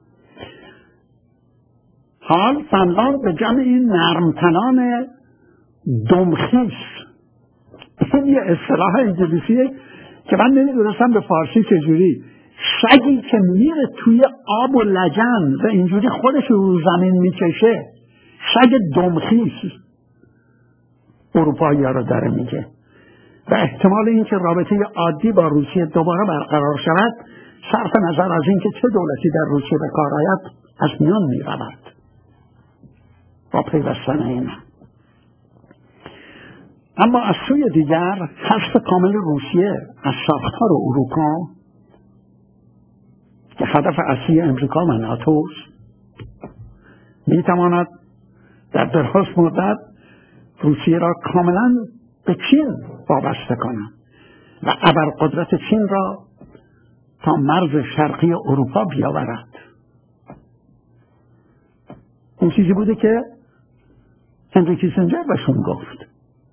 Speaker 1: حال فنلاند به جمع این نرمتنان دمخیش، این یه اصطلاح انگلیسیه که من نمیدونستم به فارسی چجوری، سگی که میره توی آب و لجن و اینجوری خودش رو زمین میکشه، سگ دمخیش اروپایی ها رو داره میگه. و احتمال اینکه رابطه عادی با روسیه دوباره برقرار شود صرف نظر از اینکه چه دولتی در روسیه به کار آید از میان میرود با پیوستن اینا. اما از سوی دیگر حذف کامل روسیه از ساختار اروپا که هدف اصلی امریکا و ناتوست میتواند در دراز مدت روسیه را کاملا به چین وابسته کنند و ابرقدرت چین را تا مرز شرقی اروپا بیاورد. این چیزی بوده که هنری کیسینجر بهشون گفت.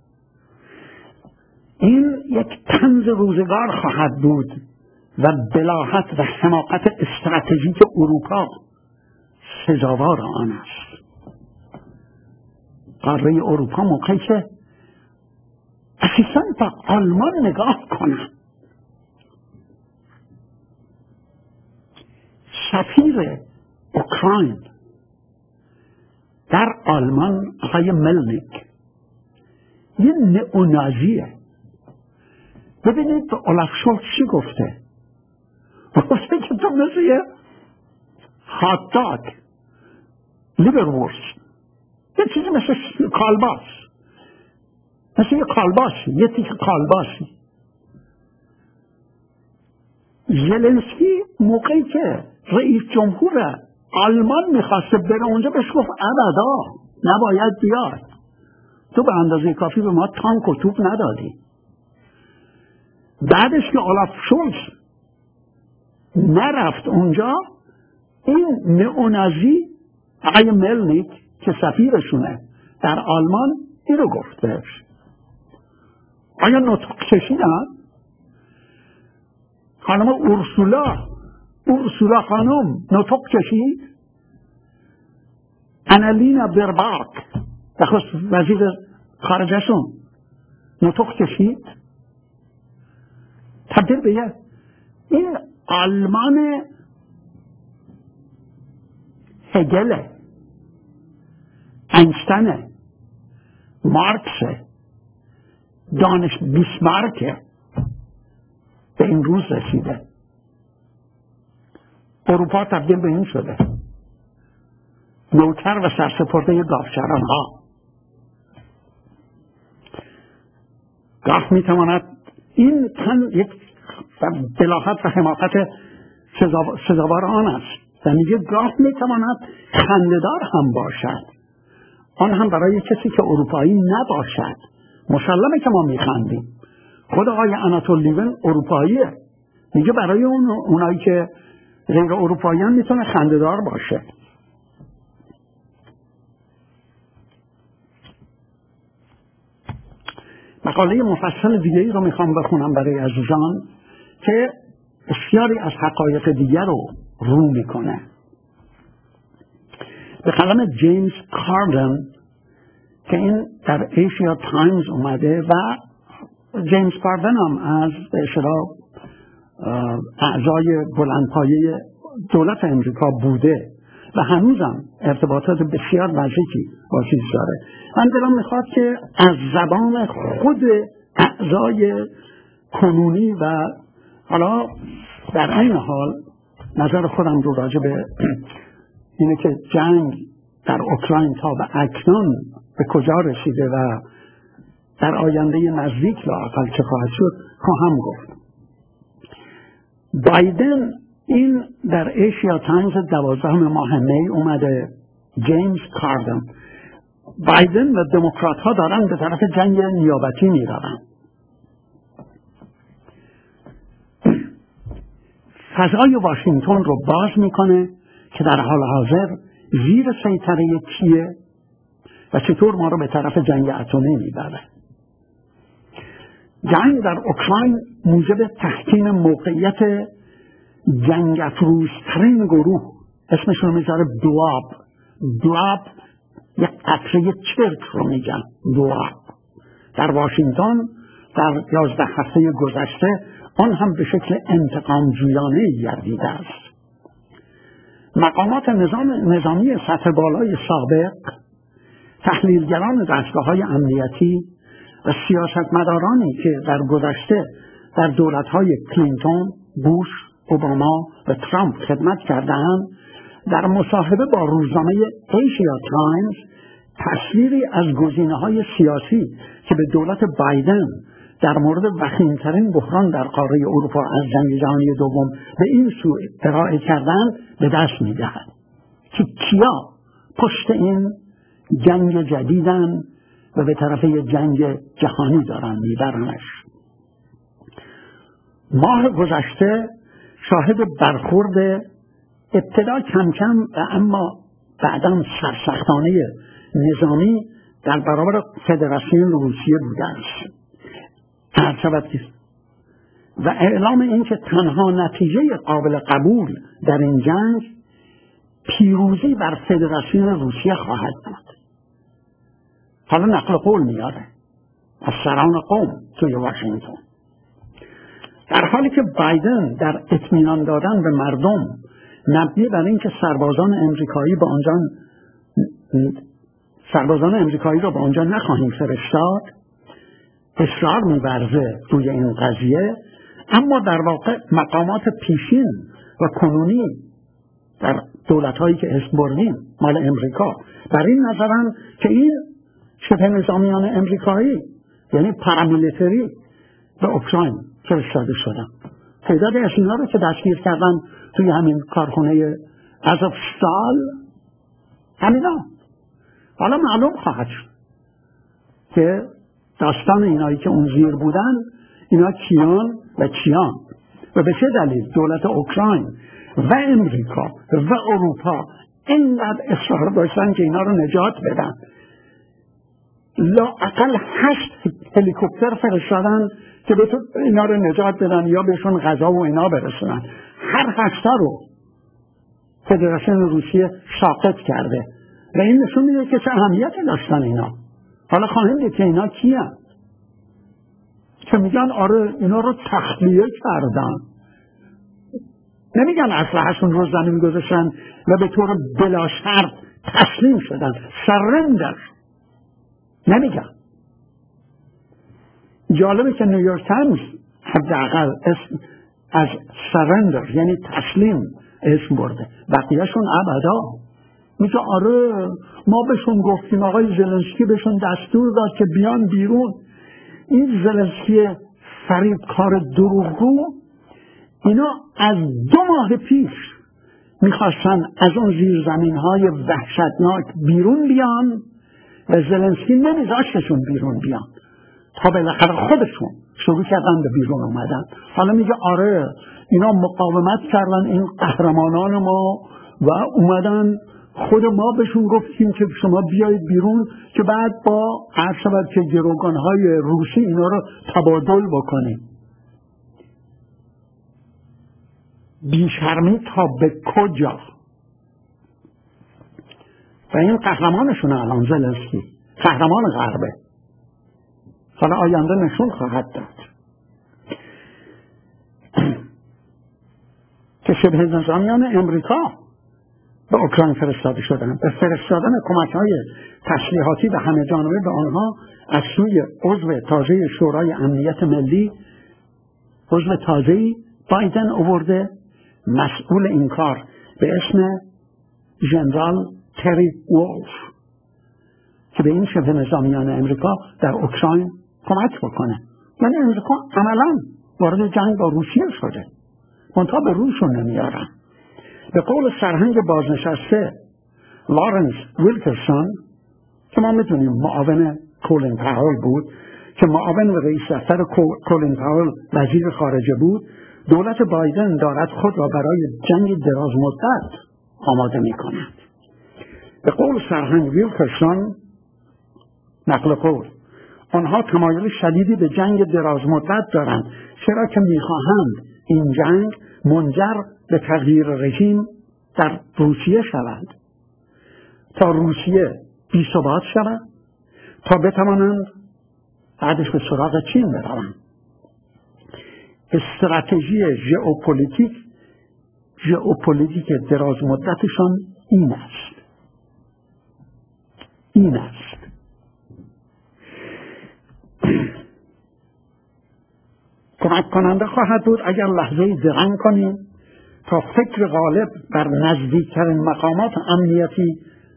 Speaker 1: این یک طنز روزگار خواهد بود و بلاهت و حماقت استراتژیک اروپا سزاوار آن است. قاره اروپا موقعی که اساساً با آلمان نگاه کنند، سفیر اوکراین در آلمان آقای ملنیک یه نئونازیه. ببینید به اولاف شولتز چی گفته؟ گفته که تو مثل یه هات داگ، لیورورس، یه چیزی مثل کالباس، مثل یه کالباسی، یه تیک کالباسی. زلنسکی موقعی که رئیس جمهور آلمان میخواسته بره اونجا بهش گفت ابدا نباید بیاد، تو به اندازه کافی به ما تانک و توپ ندادی. بعدش که اولاف شولز نرفت اونجا، این نئونازی آقای ملنیک که سفیرشونه در آلمان این رو گفت بهش. آیا نطق کشیدن؟ خانم اورسولا خانم نطق کشید؟ انالینا برباک نخست وزیر خارجهشون نطق کشید؟ تبدیل به این آلمان هگل، اینشتین، مارکس، دانش بیسمارک به این روز رسیده. اروپا تبدیل به این شده، نوکر و سرسپرده گاوچران ها. گاه میتواند این تن یک بلاحت و حماقت سزاوار آن است و میگه گاه میتواند خنده‌دار هم باشد، آن هم برای کسی که اروپایی نباشد. مسلمه که ما میخندیم. خود آقای آناتول لیون اروپاییه، میگه برای اونایی که غیر اروپاییان میتونه خنده‌دار باشه. مقاله مفصل دیگری رو میخوام بخونم برای عزیزان که بسیاری از حقایق دیگر رو میکنه. به قلم جیمز کاردن که این در ایشیا تایمز اومده و جیمز کاردن هم از به اصطلاح اعضای بلندپایه دولت امریکا بوده و هنوزم ارتباطات بسیار نزدیکی با چیز داره. من دلم میخواد که از زبان خود اعضای کنونی و حالا در این حال نظر خودم رو راجع به اینه که جنگ در اوکراین تا به اکنون به کجا رسیده و در آینده نزدیک لااقل چه خواهد شد خواهم گفت. بایدن این در ایشیا تایمز 12 ماه می اومده. جیمز کاردن، بایدن و دموکرات ها دارن به طرف جنگ نیابتی میرن. فضای واشنگتن رو باز میکنه که در حال حاضر زیر سیطره کیه و چطور ما رو به طرف جنگ اتمی میبره. جنگ در اوکراین موجب تحکیم موقعیت جنگ افروزترین گروه، اسمشون رو میذاره بلاب، یک قطره چرک رو میگن بلاب، در واشنگتن در 11 هفته گذشته آن هم به شکل انتقام جویانه گردیده است. مقامات نظامی سطح بالای سابق، تحلیلگران دستگاه‌های امنیتی و سیاستمدارانی که در گذشته در دولت‌های کلینتون، بوش، اوباما و ترامپ خدمت کردند، در مصاحبه با روزنامه ایشیا تایمز تصویری از گزینه‌های سیاسی که به دولت بایدن در مورد وخیم‌ترین بحران در قاره اروپا از جنگ جهانی دوم به این سو ارائه کردند به دست می‌دهد که کیا پشت این جنگ جدیدن و به طرف یه جنگ جهانی دارن میبرنش. ماه گذشته شاهد برخورد ابتدا کم کم و اما بعداً سرسختانه نظامی در برابر فدراسیون روسیه بوده است و اعلام این که تنها نتیجه قابل قبول در این جنگ پیروزی بر فدراسیون روسیه خواهد بود. حالا نقل قول میاره از سران قوم توی واشنگتن، در حالی که بایدن در اطمینان دادن به مردم مبنی بر این که سربازان امریکایی را به آنجا نخواهیم فرستاد اصرار می‌ورزه روی این قضیه، اما در واقع مقامات پیشین و کنونی در دولت‌هایی که اسم بردیم مال امریکا بر این نظرن که این شبه نظامیان امریکایی یعنی پارامیلیتری به اوکراین فرستاده شدن. تعداد از اینا رو که دستگیر کردن توی همین کارخونه آزوفستال همینا. حالا معلوم خواهد شد که داستان اینایی که اون زیر بودن اینا کیان و چیان و به چه دلیل دولت اوکراین و امریکا و اروپا اینقدر اصرار داشتن که اینا رو نجات بدن. لااقل 8 هلیکوپتر فرستادن که اینا رو نجات بدن یا بهشون غذا و اینا برسونن. هر 8 رو فدراسیون روسیه ساقط کرده و این نشون میده که چه اهمیتی داشتن اینا. حالا خواهیم دید که اینا کیه که میگن آره اینا رو تخلیه کردن. نمیگن اسلحه‌شون رو زمین گذاشتن و به طور بلا شرط تسلیم شدن. سرندر نمیگن. جالبه که نیویورک تایمز حداقل اسم از سرندر یعنی تسلیم اسم برده، بقیه‌شون ابدا میگه آره ما بهشون گفتیم، آقای زلنسکی بهشون دستور داد که بیان بیرون. این زلنسکی فریبکار دروغگو اینا از 2 ماه پیش میخواستن از اون زیرزمین‌های وحشتناک بیرون بیان و زلنسکی نمیذاشتشون بیرون بیان تا بالاخره خودشون شروع کردن به بیرون اومدن. حالا میگه آره اینا مقاومت کردن این قهرمانان ما و اومدن، خود ما بهشون گفتیم که شما بیایید بیرون که بعد با عرض شود که گروگانهای روسی اینا رو تبادل بکنیم. بیشرمی تا به کجا؟ و این قهرمانشون الان زلنسکی قهرمان غربه. حالا آینده نشون خواهد داد که شبه نظامیان امریکا به اوکراین فرستاده شدن. به فرستادن کمک‌های تسلیحاتی به همه جانبه به آنها از سوی عضو تازه شورای امنیت ملی، عضو تازه‌ای بایدن آورده. مسئول این کار به اسم ژنرال تری وولف که به این شبه نظامیان امریکا در اوکراین کمک بکنه. یعنی امریکا عملاً وارد جنگ با روسیه شده، منتها به روشون نمیارن. به قول سرهنگ بازنشسته لارنس ویلکرسون که ما میدونیم معاون کولین پاول بود، که معاون رئیس دفتر کولین پاول وزیر خارجه بود، دولت بایدن دارد خود را برای جنگ دراز مدت آماده می کند. به قول سرهنگ ویلکرسون نقل قول، آنها تمایل شدیدی به جنگ دراز مدت دارند، چرا که میخواهند این جنگ منجر به تغییر رژیم در روسیه شود، تا روسیه بی ثبات شود، تا بتوانند بعدش به سراغ چین بروند. استراتژی ژئوپلیتیک دراز مدتشان این است. کمک کننده خواهد بود اگر لحظه‌ای درنگ کنیم تا فکر غالب بر نزدیکترین مقامات امنیتی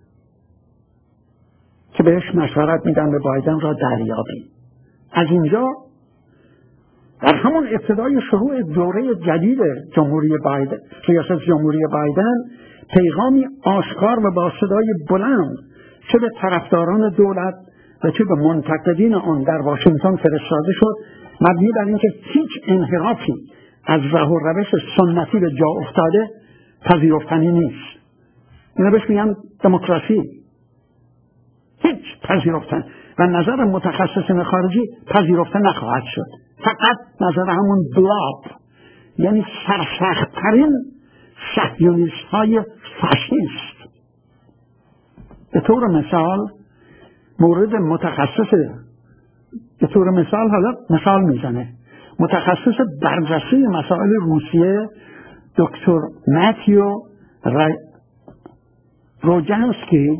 Speaker 1: که بهش مشورت میدن به بایدن را دریابیم. از اینجا در همون ابتدای شروع دوره جدید ریاست جمهوری بایدن پیغامی آشکار و با صدای بلند چه به طرفداران دولت و چه به منتقدین آن در واشنگتن فرستاده شد، مبنی بر اینکه هیچ انحرافی از راه و روش سنتی به جا افتاده پذیرفتنی نیست. اینا بهش میگن دموکراسی. هیچ پذیرفتن و نظر متخصصین خارجی پذیرفته نخواهد شد. فقط نظر همون بلاب، یعنی سرسخت‌ترین صهیونیست های فاشیست. به طور مثال مورد حالا مثال میزنه متخصص بررسی مسائل روسیه دکتر ماتیو روجانسکی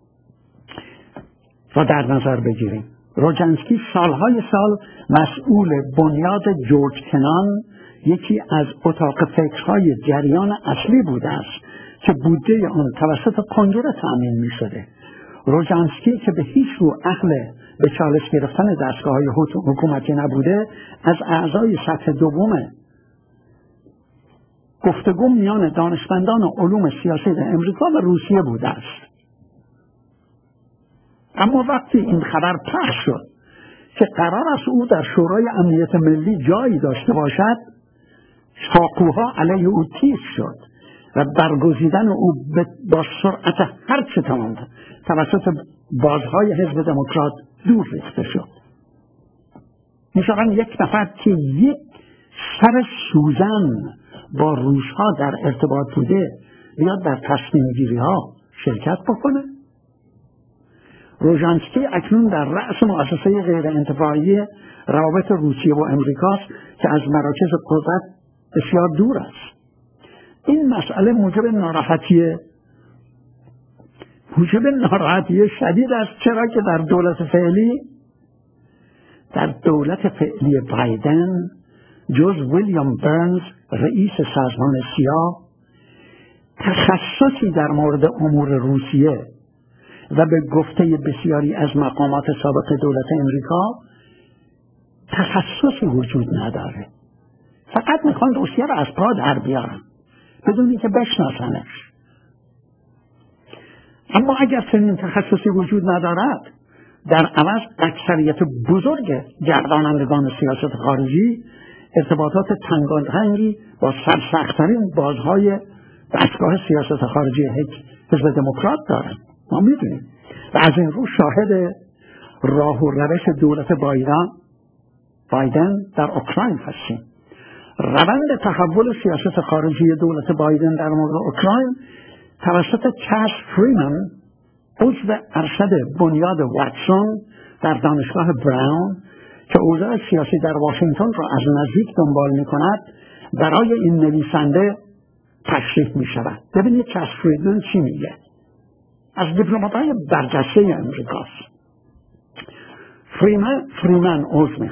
Speaker 1: را در نظر بگیریم. روجانسکی سالهای سال مسئول بنیاد جورج کنان، یکی از اتاق فکرهای جریان اصلی بوده است که بودجه آن توسط کنگره تأمین می شده. روژانسکی که به هیچ رو اهل به چالش گرفتن دستگاه‌های حکومتی نبوده، از اعضای سطح دوم گفتگو میان دانشمندان علوم سیاسی امریکا و روسیه بوده است. اما وقتی این خبر پخش شد که قرار است او در شورای امنیت ملی جایی داشته باشد، چاقوها علیه او تیز شد و برگزیدن او با سرعت هرچه توسط بازهای حزب دموکرات دور ریخته شد. می‌شوند یک نفر که یک سر سوزن با روس‌ها در ارتباط بوده بیاد در تصمیم گیری ها شرکت بکنه. روژانسکی اکنون در رأس مؤسسه غیر انتفاعی روابط روسیه و امریکاست که از مراکز قدرت بسیار دور است. این مسئله موجب ناراحتی شدید است، چرا که در دولت فعلی بایدن جز ویلیام برنز رئیس سازمان سیا تخصصی در مورد امور روسیه و به گفته بسیاری از مقامات سابق دولت امریکا تخصصی وجود نداره. فقط میخوان روسیه رو از پا در بیارن بدون اینکه بشناسنش. اما اگر چنین تخصصی وجود ندارد، در عوض اکثریت بزرگ گردانندگان سیاست خارجی ارتباطات تنگاتنگی با سرسخت‌ترین بازهای دستگاه سیاست خارجی حزب دموکرات دارند. ما میدونیم و از این رو شاهد راه و روش دولت بایدن در اوکراین هستیم. روند تحول سیاست خارجی دولت بایدن در مورد اوکراین توسط چاس فریمن، عضو ارشد بنیاد واتسون در دانشگاه براون که اوضاع سیاسی در واشنگتن را از نزدیک دنبال می کند، برای این نویسنده تشریح می شود. ببینید چاس فریمن چی میگه. از دیپلمات‌های برجسته امریکاست. فریمن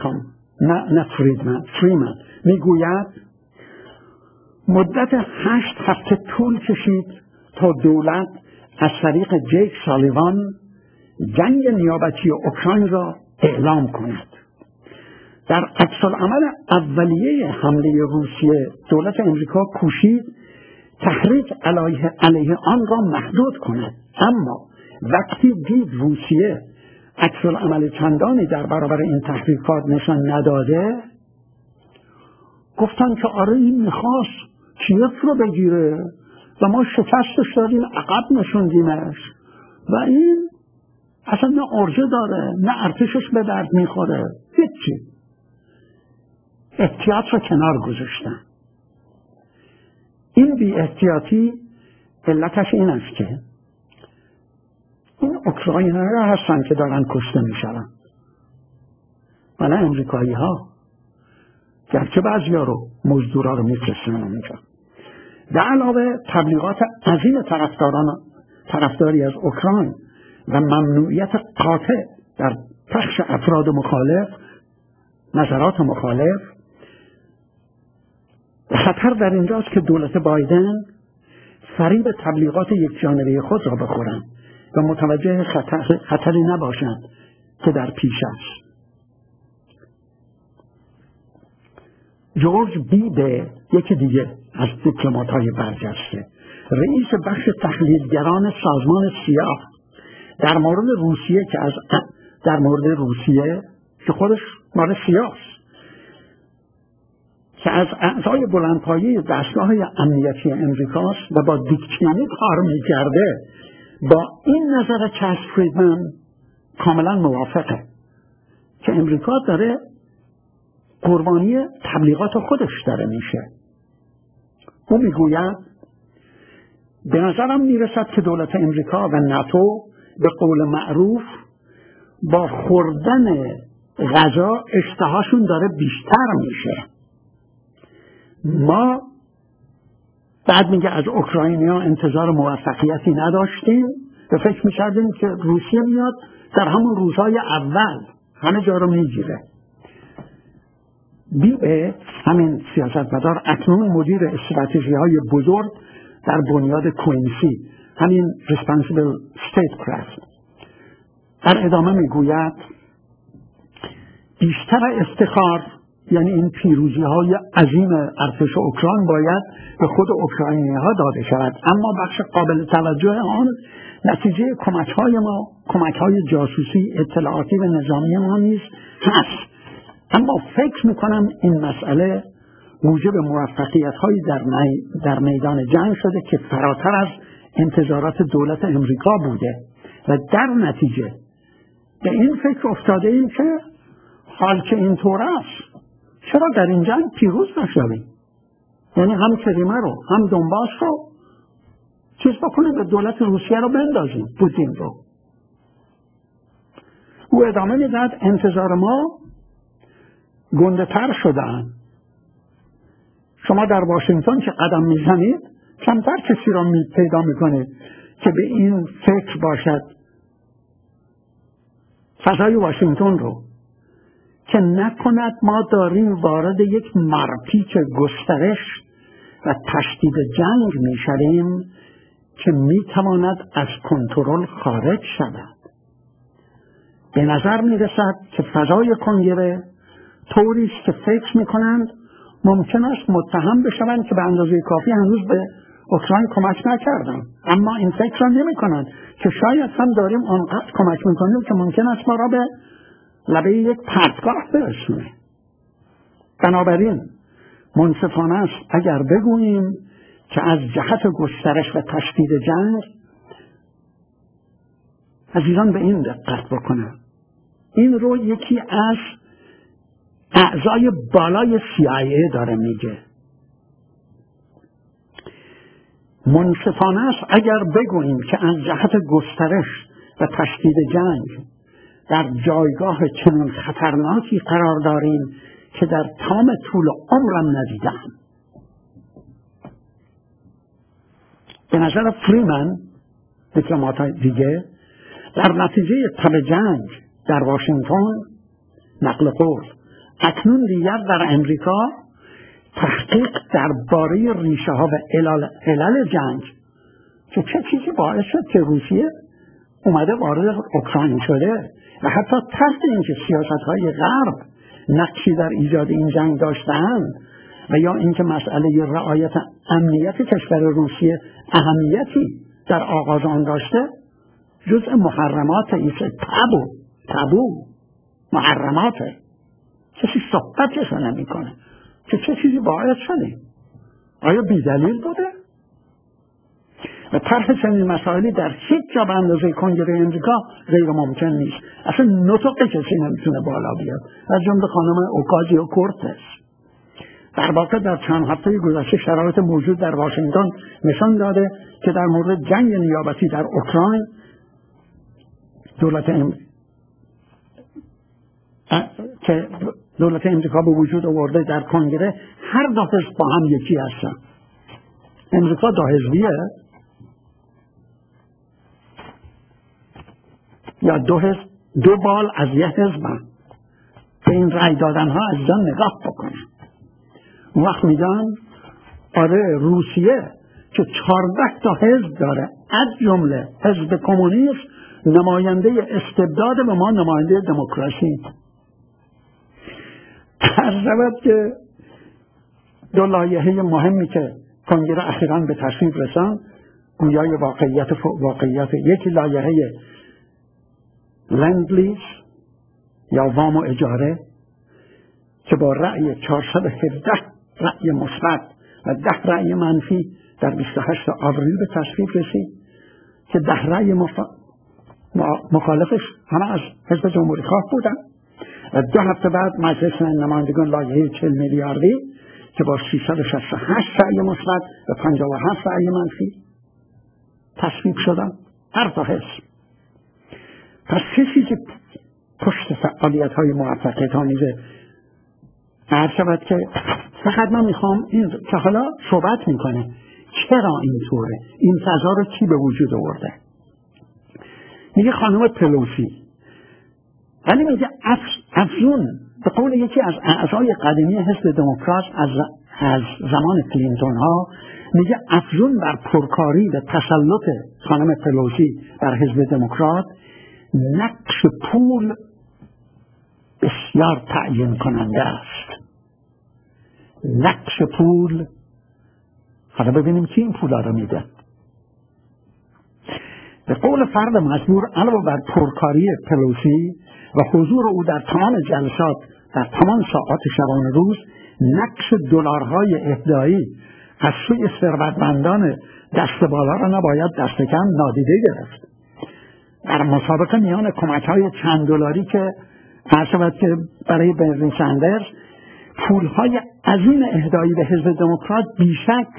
Speaker 1: میگوید مدت 8 هفته طول کشید تا دولت از طریق جیک سالیوان جنگ نیابتی اوکراین را اعلام کند. در عکس‌العمل اولیه حمله روسیه دولت امریکا کوشید تحریک علیه آن را محدود کند، اما وقتی دید روسیه عکس‌العمل چندانی در برابر این تحریکات نشان نداده، گفتن که آره این میخواست کیف رو بگیره و ما شکستش دادیم، عقب نشوندیمش و این اصلا نه ارژه داره نه ارتشش به درد میخوره، هیچی. احتیاط رو کنار گذاشتن. این بی احتیاطی علتش این است که این اوکراینی‌ها هستن که دارن کشته میشن و نه امریکایی ها، گرچه بعضیا رو مزدورا رو میفرستن اونجا. در علاوه تبلیغات عظیم طرفداری از اوکراین و ممنوعیت قاطع در پخش افراد مخالف، نظرات مخالف، خطر در اینجاست که دولت بایدن فریب تبلیغات یک جانبه خود را بخورند و متوجه خطری نباشند که در پیش است. جورج بیبه، یکی دیگه از دیپلمات‌های برجسته، رئیس بخش تحلیلگران سازمان سیاه در مورد روسیه که خودش مال سیاست، که از اعضای بلندپایه دستگاه امنیتی امریکاست و با دیک چینی کار می‌کرده، با این نظر چاس فریدمن کاملا موافقه که امریکا داره قربانی تبلیغات خودش داره میشه. او میگوید به نظرم میرسد که دولت امریکا و ناتو به قول معروف با خوردن غذا اشتهاشون داره بیشتر میشه. ما بعد میگه از اوکراینیا انتظار موفقیتی نداشتیم و فکر میکردیم که روسیه میاد در همون روزهای اول همه جا رو میگیره. بیبه، همین سیاستمدار، اکنون مدیر استراتژی های بزرگ در بنیاد کوینسی، همین Responsible Statecraft. در ادامه میگوید بیشتر افتخار، یعنی این پیروزی های عظیم ارتش اوکراین، باید به خود اوکراینی ها داده شود، اما بخش قابل توجه آن نتیجه کمک های جاسوسی، اطلاعاتی و نظامی ما نیز هست. اما فکر میکنم این مسئله موجب موفقیت هایی در میدان جنگ شده که فراتر از انتظارات دولت امریکا بوده و در نتیجه به این فکر افتاده ایم که حال که اینطور است چرا در این جنگ پیروز نشویم؟ یعنی هم کریمه رو هم دونباس رو چیز بکنیم و دولت روسیه رو بندازیم، پوتین رو. او ادامه میداد انتظار ما گنده تر شدن. شما در واشنگتن که قدم میزنید کمتر کسی را پیدا میکنید که به این فکر باشد فضای واشنگتن رو که نکند ما داریم وارد یک مرپیچ گسترش و تشدید جنگ میشویم که میتواند از کنترل خارج شود. به نظر میرسد که فضای کنگره طوری است که فکر میکنند ممکن است متهم بشوند که به اندازه کافی هنوز به اوکراین کمک نکردن، اما این فکر را نمیکنند که شاید هم داریم آنقدر کمک میکنیم که ممکن است ما را به لبه یک پرتگاه برسونه. بنابراین منصفانه است اگر بگوییم که از جهت گسترش و تشدید جنگ از ایران به این دقت بکنه. این رو یکی از اعضای بالای CIA داره میگه. منصفانه است اگر بگوییم که از جهت گسترش و تشدید جنگ در جایگاه چنان خطرناکی قرار داریم که در تمام طول عمرم ندیدم. به نظر فریمن، دیپلمات دیگه، در نتیجه تب جنگ در واشنگتن، نقل قول، اکنون دیگر در امریکا تحقیق درباره ریشه ها و علل جنگ که چه چیزی باعث شد که روسیه اومده وارد اوکراین شده و حتی تحت اینکه سیاست های غرب نقشی در ایجاد این جنگ داشتند و یا اینکه مسئله رعایت امنیت کشور روسیه اهمیتی در آغاز آن داشته، جزء محرمات ایسه تابو محرماته. کسی صحبتش نمی کنه که چه چیزی باعث شده. آیا بیدلیل بوده؟ و طرح چنین مسائلی در هیچ جا به اندازه کنگره امریکا غیر ممکن نیست. اصلا نطق کسی نمیتونه بالا بیاد، از جمله خانم اوکازیو کورتز. در واقع در چند هفته گذشته شرایط موجود در واشنگتن نشان داده که در مورد جنگ نیابتی در اوکراین دولت امریکا به وجود آورده در کنگره هر دو حزب با هم یکی هستن. امریکا دو حزبیه یا دو بال از یک حزبن. به این رأی دادن ها از جان نگاه بکنن. اون وقت میگن آره روسیه که 14 تا حزب داره از جمله حزب کمونیست نماینده استبداد و ما نماینده دموکراسی. عرض شود که دو لایحه مهمی که کنگره اخیراً به تصویب رساند گویای واقعیت یکی لایحه لند لیز یا وام و اجاره که با رأی 417 رأی مثبت و 10 رأی منفی در 28 آوریل به تصویب رسید که 10 رأی مخالفش همه از حزب جمهوری خواه بودن و 2 هفته بعد مجلس نمایندگان لایحه 40 میلیاردی که با 368 رأی مثبت و 57 رأی منفی تصویب شدن هر دو حزب. پس چیزی که پشت فعالیت های موفقیت آمیزه عرض شود که فقط من میخوام این که حالا صحبت میکنه چرا اینطوره، این فضا رو کی به وجود آورده. میگه خانم پلوسی، ولی میگه افزون به قول یکی از اعضای قدیمی حزب دموکرات از زمان کلینتون ها میگه افزون بر پرکاری و تسلط خانم پلوسی بر حزب دموکرات، نقش پول بسیار تعیین کننده است. نقش پول، حالا ببینیم کی این پولا رو میده. به قول فرد مجبور، علاوه بر پرکاری پلوسی و حضور او در تمام جلسات در تمام ساعات شبانه روز، نقش دلارهای اهدایی از سوی ثروتمندان دست بالا را نباید دست کم نادیده گرفت. در مسابقه میان کمک‌های چند دلاری که هر که برای برنی سندرز، پولهای عظیم اهدایی به حزب دموکرات بیشک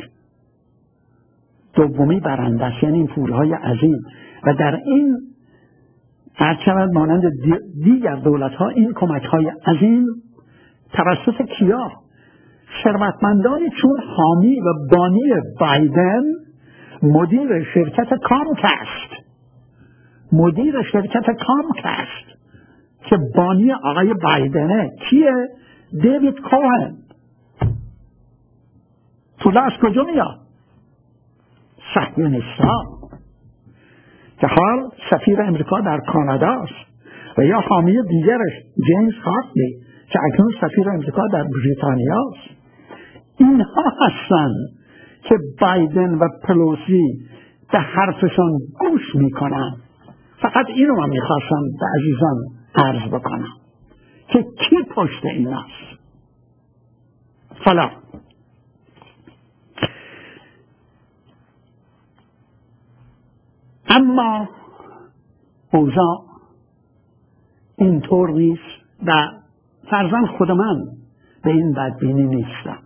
Speaker 1: دومی برنده است، یعنی این پولهای عظیم. و در این هرچند مانند دیگر دولت‌ها این کمک‌های عظیم توسط کیا؟ ثروتمندانی چون حامی و بانی بایدن، مدیر شرکت کامکست که بانی آقای بایدنه، کیه؟ دیوید کوهن. پولا از کجا میاد؟ صهیونیست‌ها که حال سفیر امریکا در کانادا است، و یا حامی دیگرش جیمز هارتلی که اکنون سفیر امریکا در بریتانیا است. اینها هستند که بایدن و پلوسی به حرفشون گوش میکنن. فقط اینو من میخواستم به عزیزان عرض بکنم که کی پشت این است. حالا اما اوضاع اینطور نیست و فرضاً خود من به این بدبینی نیستم.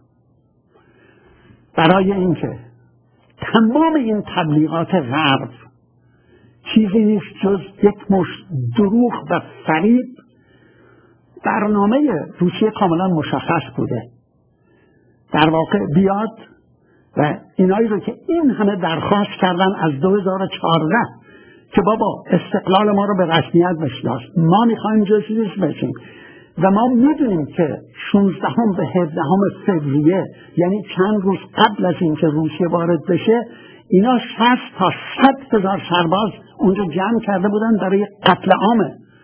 Speaker 1: برای اینکه تمام این تبلیغات غرب چیزی نیست جز یک مشت دروغ و فریب. برنامه روسیه کاملا مشخص بوده، در واقع بیاد و اینایی رو که این همه درخواست کردن از 2014 که بابا استقلال ما رو به رسمیت بشناس، ما میخوایم جزیز بشیم، و ما میدونیم که 16 به 17 فوریه، یعنی چند روز قبل از اینکه روسیه وارد بشه، اینا 60 تا 100 هزار سرباز اونجا جمع کرده بودن برای قتل عام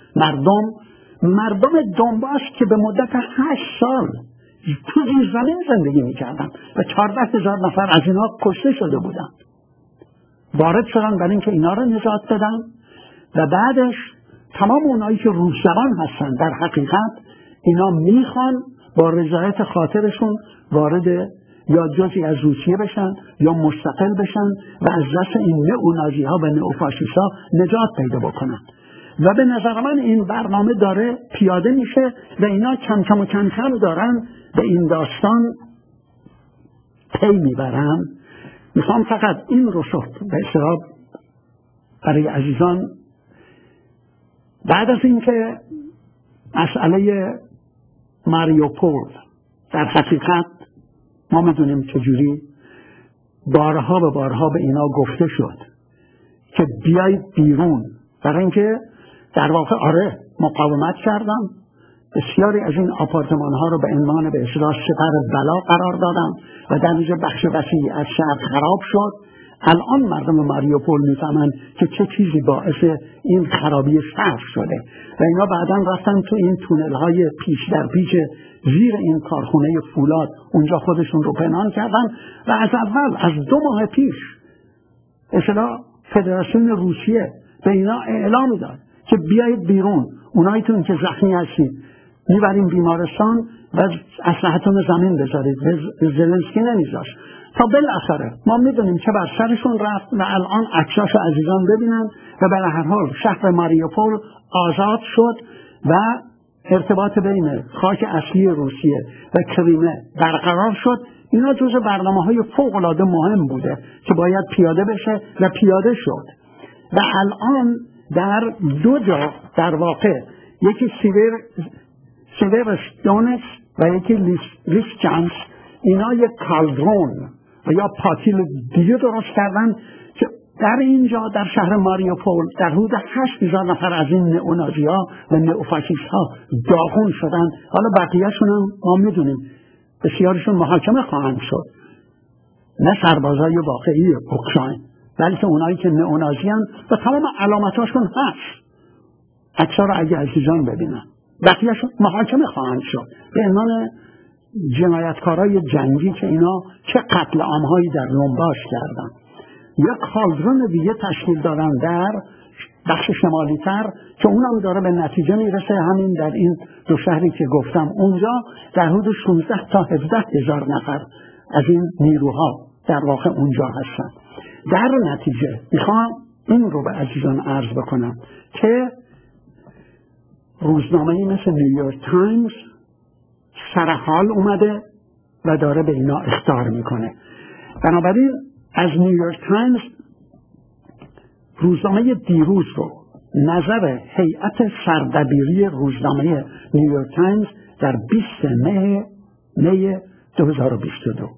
Speaker 1: مردم دونباس که به مدت 8 سال تو زمین زندگی میکردن و 14,000 نفر از اینا کشته شده بودن. وارد شدن برای اینکه اینا رو نجات بدن و بعدش تمام اونایی که روسزبان هستن در حقیقت اینا میخوان با رضایت خاطرشون وارد یا جزئی از روسیه بشن یا مستقل بشن و از دست این نئونازی ها و نئوفاشیست ها نجات پیدا بکنن. و به نظر من این برنامه داره پیاده میشه و اینا کم کم دارن به این داستان پی میبرن. میخوام فقط این رو به اصطلاح برای عزیزان، بعد از اینکه مسئله ماریوپول در حقیقت ما میدونیم چجوری بارها به اینا گفته شد که بیایید بیرون، برای اینکه در واقع مقاومت کردم، بسیاری از این آپارتمان ها رو به عنوان به اصطلاح سپر بلا قرار دادم و در نتیجه بخش وسیعی از شهر خراب شد. الان مردم ماریوپول میفهمن که چه چیزی باعث این خرابی شهر شده و اینا بعداً رفتن تو این تونل های پیش در پیش زیر این کارخونه فولاد اونجا خودشون رو پنهان کردن و از اول از 2 ماه پیش اصطلاح فدراسیون روسیه به اینا اعلام داد که بیایید بیرون، اوناییتون که زخمی هستید میبریم بیمارستان و اسلحه‌تون رو زمین بذارید. زلنسکی نمیذاشت تا بالاخره ما میدونیم که بر سرشون رفت و الان عکساش عزیزان ببینن و به هر حال شهر ماریوپول آزاد شد و ارتباط بین خاک اصلی روسیه و کریمه برقرار شد. اینا جزء برنامه‌های فوق‌العاده مهم بوده که باید پیاده بشه و پیاده شد و الان در 2 جا در واقع، یکی سیورستونس و یکی لیسچانس، اینا یک کالدرون و یا پاتیل دیگه درست کردن که در اینجا در شهر ماریوپول در حدود 8,000 نفر از این نئونازی ها و نئوفاشیست ها داغون شدن. حالا بقیه‌شون هم ما میدونیم بسیارشون محاکمه خواهند شد. نه سربازای واقعی اوکراین، بلکه اونایی که نئونازی هستند و تمام علامتاشون هست. عکس‌ها رو اگه عزیزان ببینن، بقیه‌شون محاکمه خواهند شد به عنوان جنایتکارای جنگی که اینا چه قتل عام‌هایی در دونباس کردن. یک کالدرون دیگه تشکیل دادن در بخش شمالی‌تر که اونم داره به نتیجه میرسه. همین در این دو شهری که گفتم اونجا در حدود 16 تا 17 هزار نفر از این نیروها در واقع اونجا هستن. در نتیجه میخوام این رو به عزیزان عرض بکنم که روزنامه‌ای مثل نیویورک تایمز سرحال اومده و داره به اینا اخطار میکنه. بنابراین از نیویورک تایمز روزنامه دیروز رو نظر هیئت سردبیری روزنامه نیویورک تایمز در 20 می 2022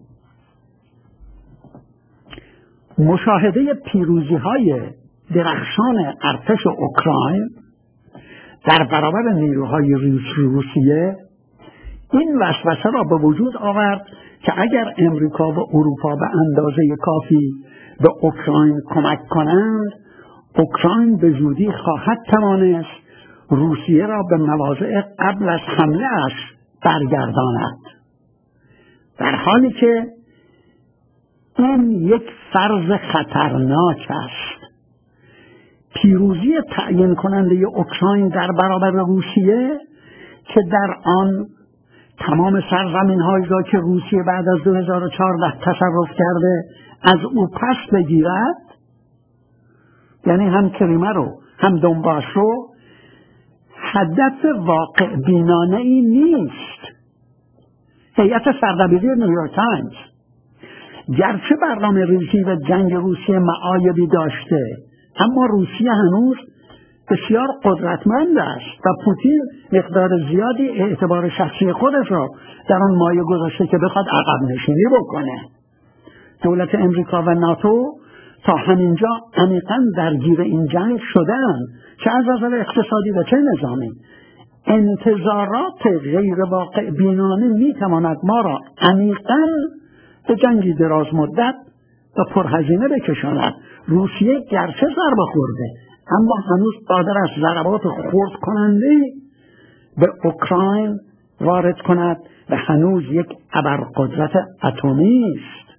Speaker 1: مشاهده پیروزی‌های درخشان ارتش اوکراین در برابر نیروهای روسیه این وسوسه را به وجود آورد که اگر امریکا و اروپا به اندازه کافی به اوکراین کمک کنند، اوکراین به زودی خواهد توانست روسیه را به مواضع قبل از حمله اش برگرداند. در حالی که این یک فرض خطرناک است. پیروزی تعیین کننده اوکراین در برابر روسیه که در آن تمام سرزمین هایی را که روسیه بعد از 2014 تصرف کرده از او پس بگیرد، یعنی هم کریمه رو هم دونباس رو، هدف واقع بینانه ای نیست. هیئت سردبیری نیویورک تایمز گرچه برنامه ریزی و جنگ روسیه معایبی داشته، اما روسیه هنوز بسیار قدرتمند است و پوتین مقدار زیادی اعتبار شخصی خودش را در آن مایه گذاشته که بخواد عقب نشینی بکنه. دولت امریکا و ناتو تا همینجا عمیقاً درگیر این جنگ شدند، چه از نظر اقتصادی و چه نظامی. انتظارات غیر واقع بینانه میتواند ما را عمیقاً به جنگی دراز مدت و پرهزینه بکشاند. روسیه گرچه ضربه خورده، اما هنوز قادر است ضربات خرد کننده به اوکراین وارد کند و هنوز یک ابرقدرت اتمی است.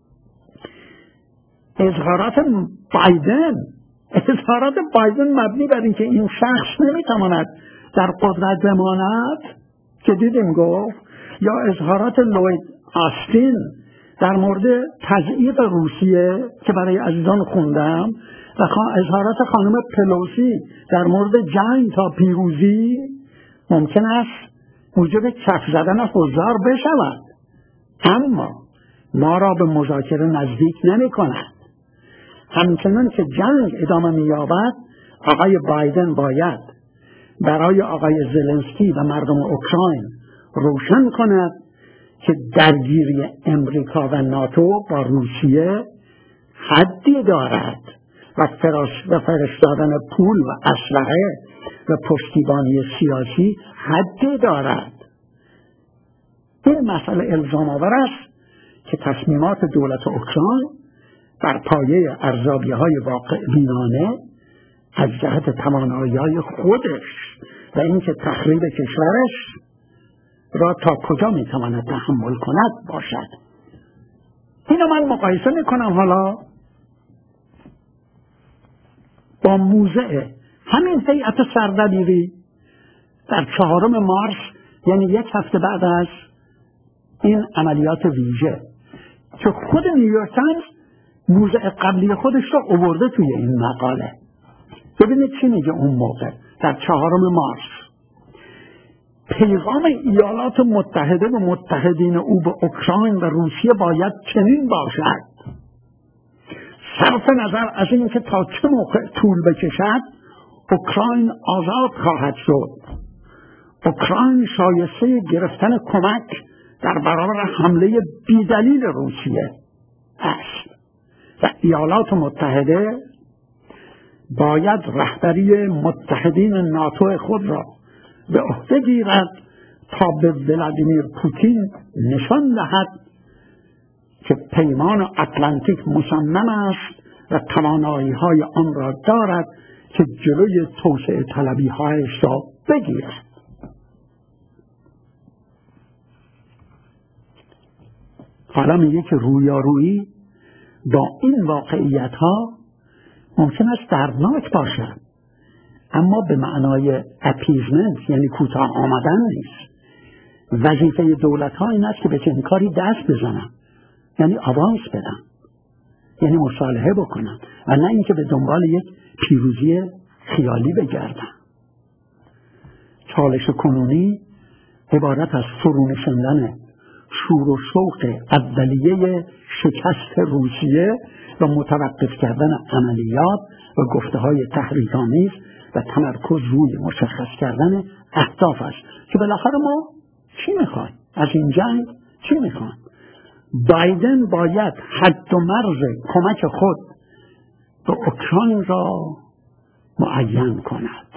Speaker 1: اظهارات بایدن مبنی بر اینکه این شخص نمیتواند در قدرت بماند که دیدیم گفت، یا اظهارات لوید آستین در مورد تضعیف روسیه که برای عزیزان خوندم و اظهارات خانم پلوسی در مورد جنگ تا پیروزی ممکن است موجب کف زدن حضار بشود، اما ما را به مذاکره نزدیک نمی کند. همچنان که جنگ ادامه می یابد، آقای بایدن باید برای آقای زلنسکی و مردم اوکراین روشن کند که درگیری امریکا و ناتو با روسیه حدی دارد و فرستادن پول و اسلحه و پشتیبانی سیاسی حدی دارد. این مسئله الزام آور است که تصمیمات دولت اوکراین بر پایه ارزیابی‌های واقع بینانه از جهت توانایی‌های خودش و اینکه تخریب کشورش را تا کجا میتواند تحمل کند باشد. اینو من مقایسه میکنم حالا با موضع همین هیئت سردبیری در 4 مارس، یعنی یک هفته بعد از این عملیات ویژه، که خود نیویورک تایمز موضع قبلی خودش را آورده توی این مقاله. ببینید چی میگه اون موقع در 4 مارس. پیغام ایالات متحده و متحدین او به اوکراین و روسیه باید چنین باشد: صرف نظر از اینکه تا چه موقع طول بکشد، اوکراین آزاد خواهد شد. اوکراین شایسته گرفتن کمک در برابر حمله بیدلیل روسیه است و ایالات متحده باید رهبری متحدین ناتو خود را به عهده گیرد تا به ولادیمیر پوتین نشان دهد که پیمان اطلانتیک مصمم است و توانایی های آن را دارد که جلوی توسعه طلبی هایش را بگیرد. حالا میگه که رویارویی با این واقعیت ها ممکن است دردناک باشد، اما به معنای اپیزمنت یعنی کوتاه آمدن نیست. وظیفه دولت ها این است که به چنین کاری دست بزنن، یعنی آوانس بدن، یعنی مصالحه بکنن و نه اینکه به دنبال یک پیروزی خیالی بگردن. چالش کنونی عبارت از فرونشاندن شور و شوق اولیه شکست روسیه و متوقف کردن عملیات و گفته‌های تحریک‌آمیز و تمرکز روی مشخص کردن اهداف است که بالاخره ما چی میخوایم از این جنگ؟ چی میخوایم؟ بایدن باید حد و مرز کمک خود به اوکراین را معین کند.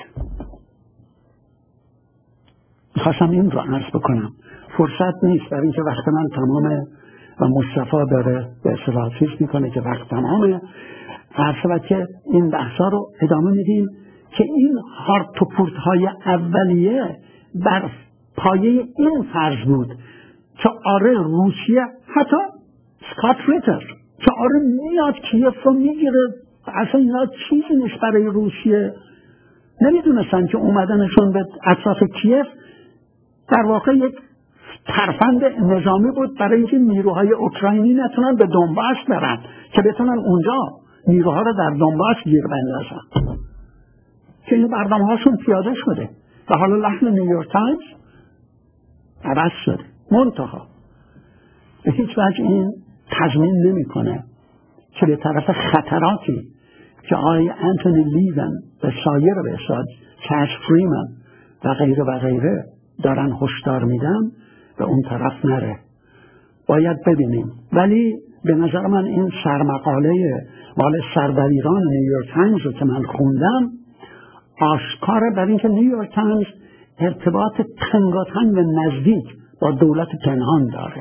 Speaker 1: میخواستم این را عرض بکنم، فرصت نیست برای اینکه وقت من تمامه و مصطفی داره به اصطلاح چیز میکنه که وقت تمامه. عرض شود که این بحثا رو ادامه میدیم که این هارت و پورت های اولیه بر پایه این فرض بود که آره روسیه، حتی سکات ریتر که آره میاد کیف رو میگیره، اصلا اینا چیزی نیست برای روسیه. نمیدونستن که اومدنشون به اطراف کیف در واقع یک ترفند نظامی بود برای اینکه نیروهای اوکراینی نتونن به دونباس برن که بتونن اونجا نیروها رو در دونباس گیر بندازن، که این برنامه هاشون پیاده شده و حالا لحن نیویورک تایمز عوض شده. منتها به هیچ وجه این تضمین نمیکنه که به طرف خطراتی که آقای انتونی لیون و سایر به اصطلاح چش فریمن و غیره و غیره دارن هشدار میدن به اون طرف نره. باید ببینیم. ولی به نظر من این سرمقاله مال سردبیران نیویورک تایمز رو که من خوندم آشکاره، برای اینکه نیویورک تایمز ارتباط تنگاتنگ و نزدیک با دولت پنهان داره.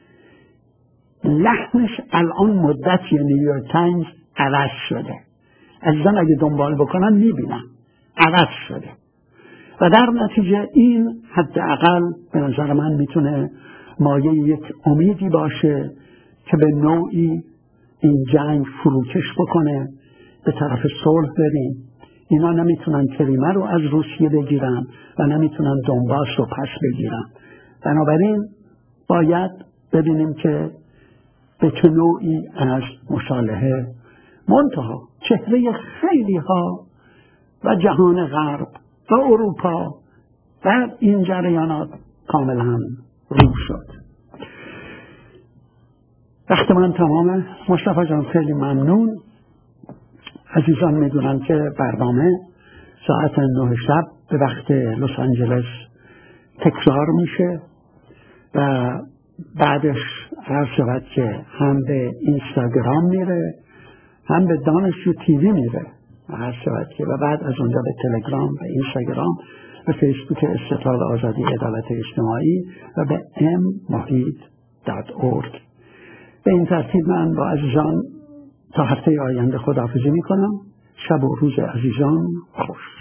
Speaker 1: لحنش الان مدتی نیویورک تایمز عوض شده، عزیزان اگه دنبال بکنن میبینن عوض شده و در نتیجه این حداقل به نظر من میتونه مایه یک امیدی باشه که به نوعی این جنگ فروکش بکنه، به طرف صلح بریم. اینا نمیتونن کریمه رو از روسیه بگیرن و نمیتونن دونباس رو پس بگیرن. بنابراین باید ببینیم که به چه نوعی از مصالحه، منتها چهره خیلی ها و جهان غرب و اروپا در این جریانات کاملا رو شد. وقت من تمامه. مصطفی جان خیلی ممنون. عزیزان میدونن که برنامه ساعت 9 شب به وقت لس آنجلس تکرار میشه و بعدش عرض شود که هم به اینستاگرام میره هم به دانشجو تیوی میره عرض شود که و بعد از اونجا به تلگرام و اینستاگرام و فیسبوک استقلال آزادی عدالت اجتماعی و به mohid.org. به این ترتیب من با عزیزان تا هفته آینده خداحافظی میکنم. شب و روز عزیزان خوش.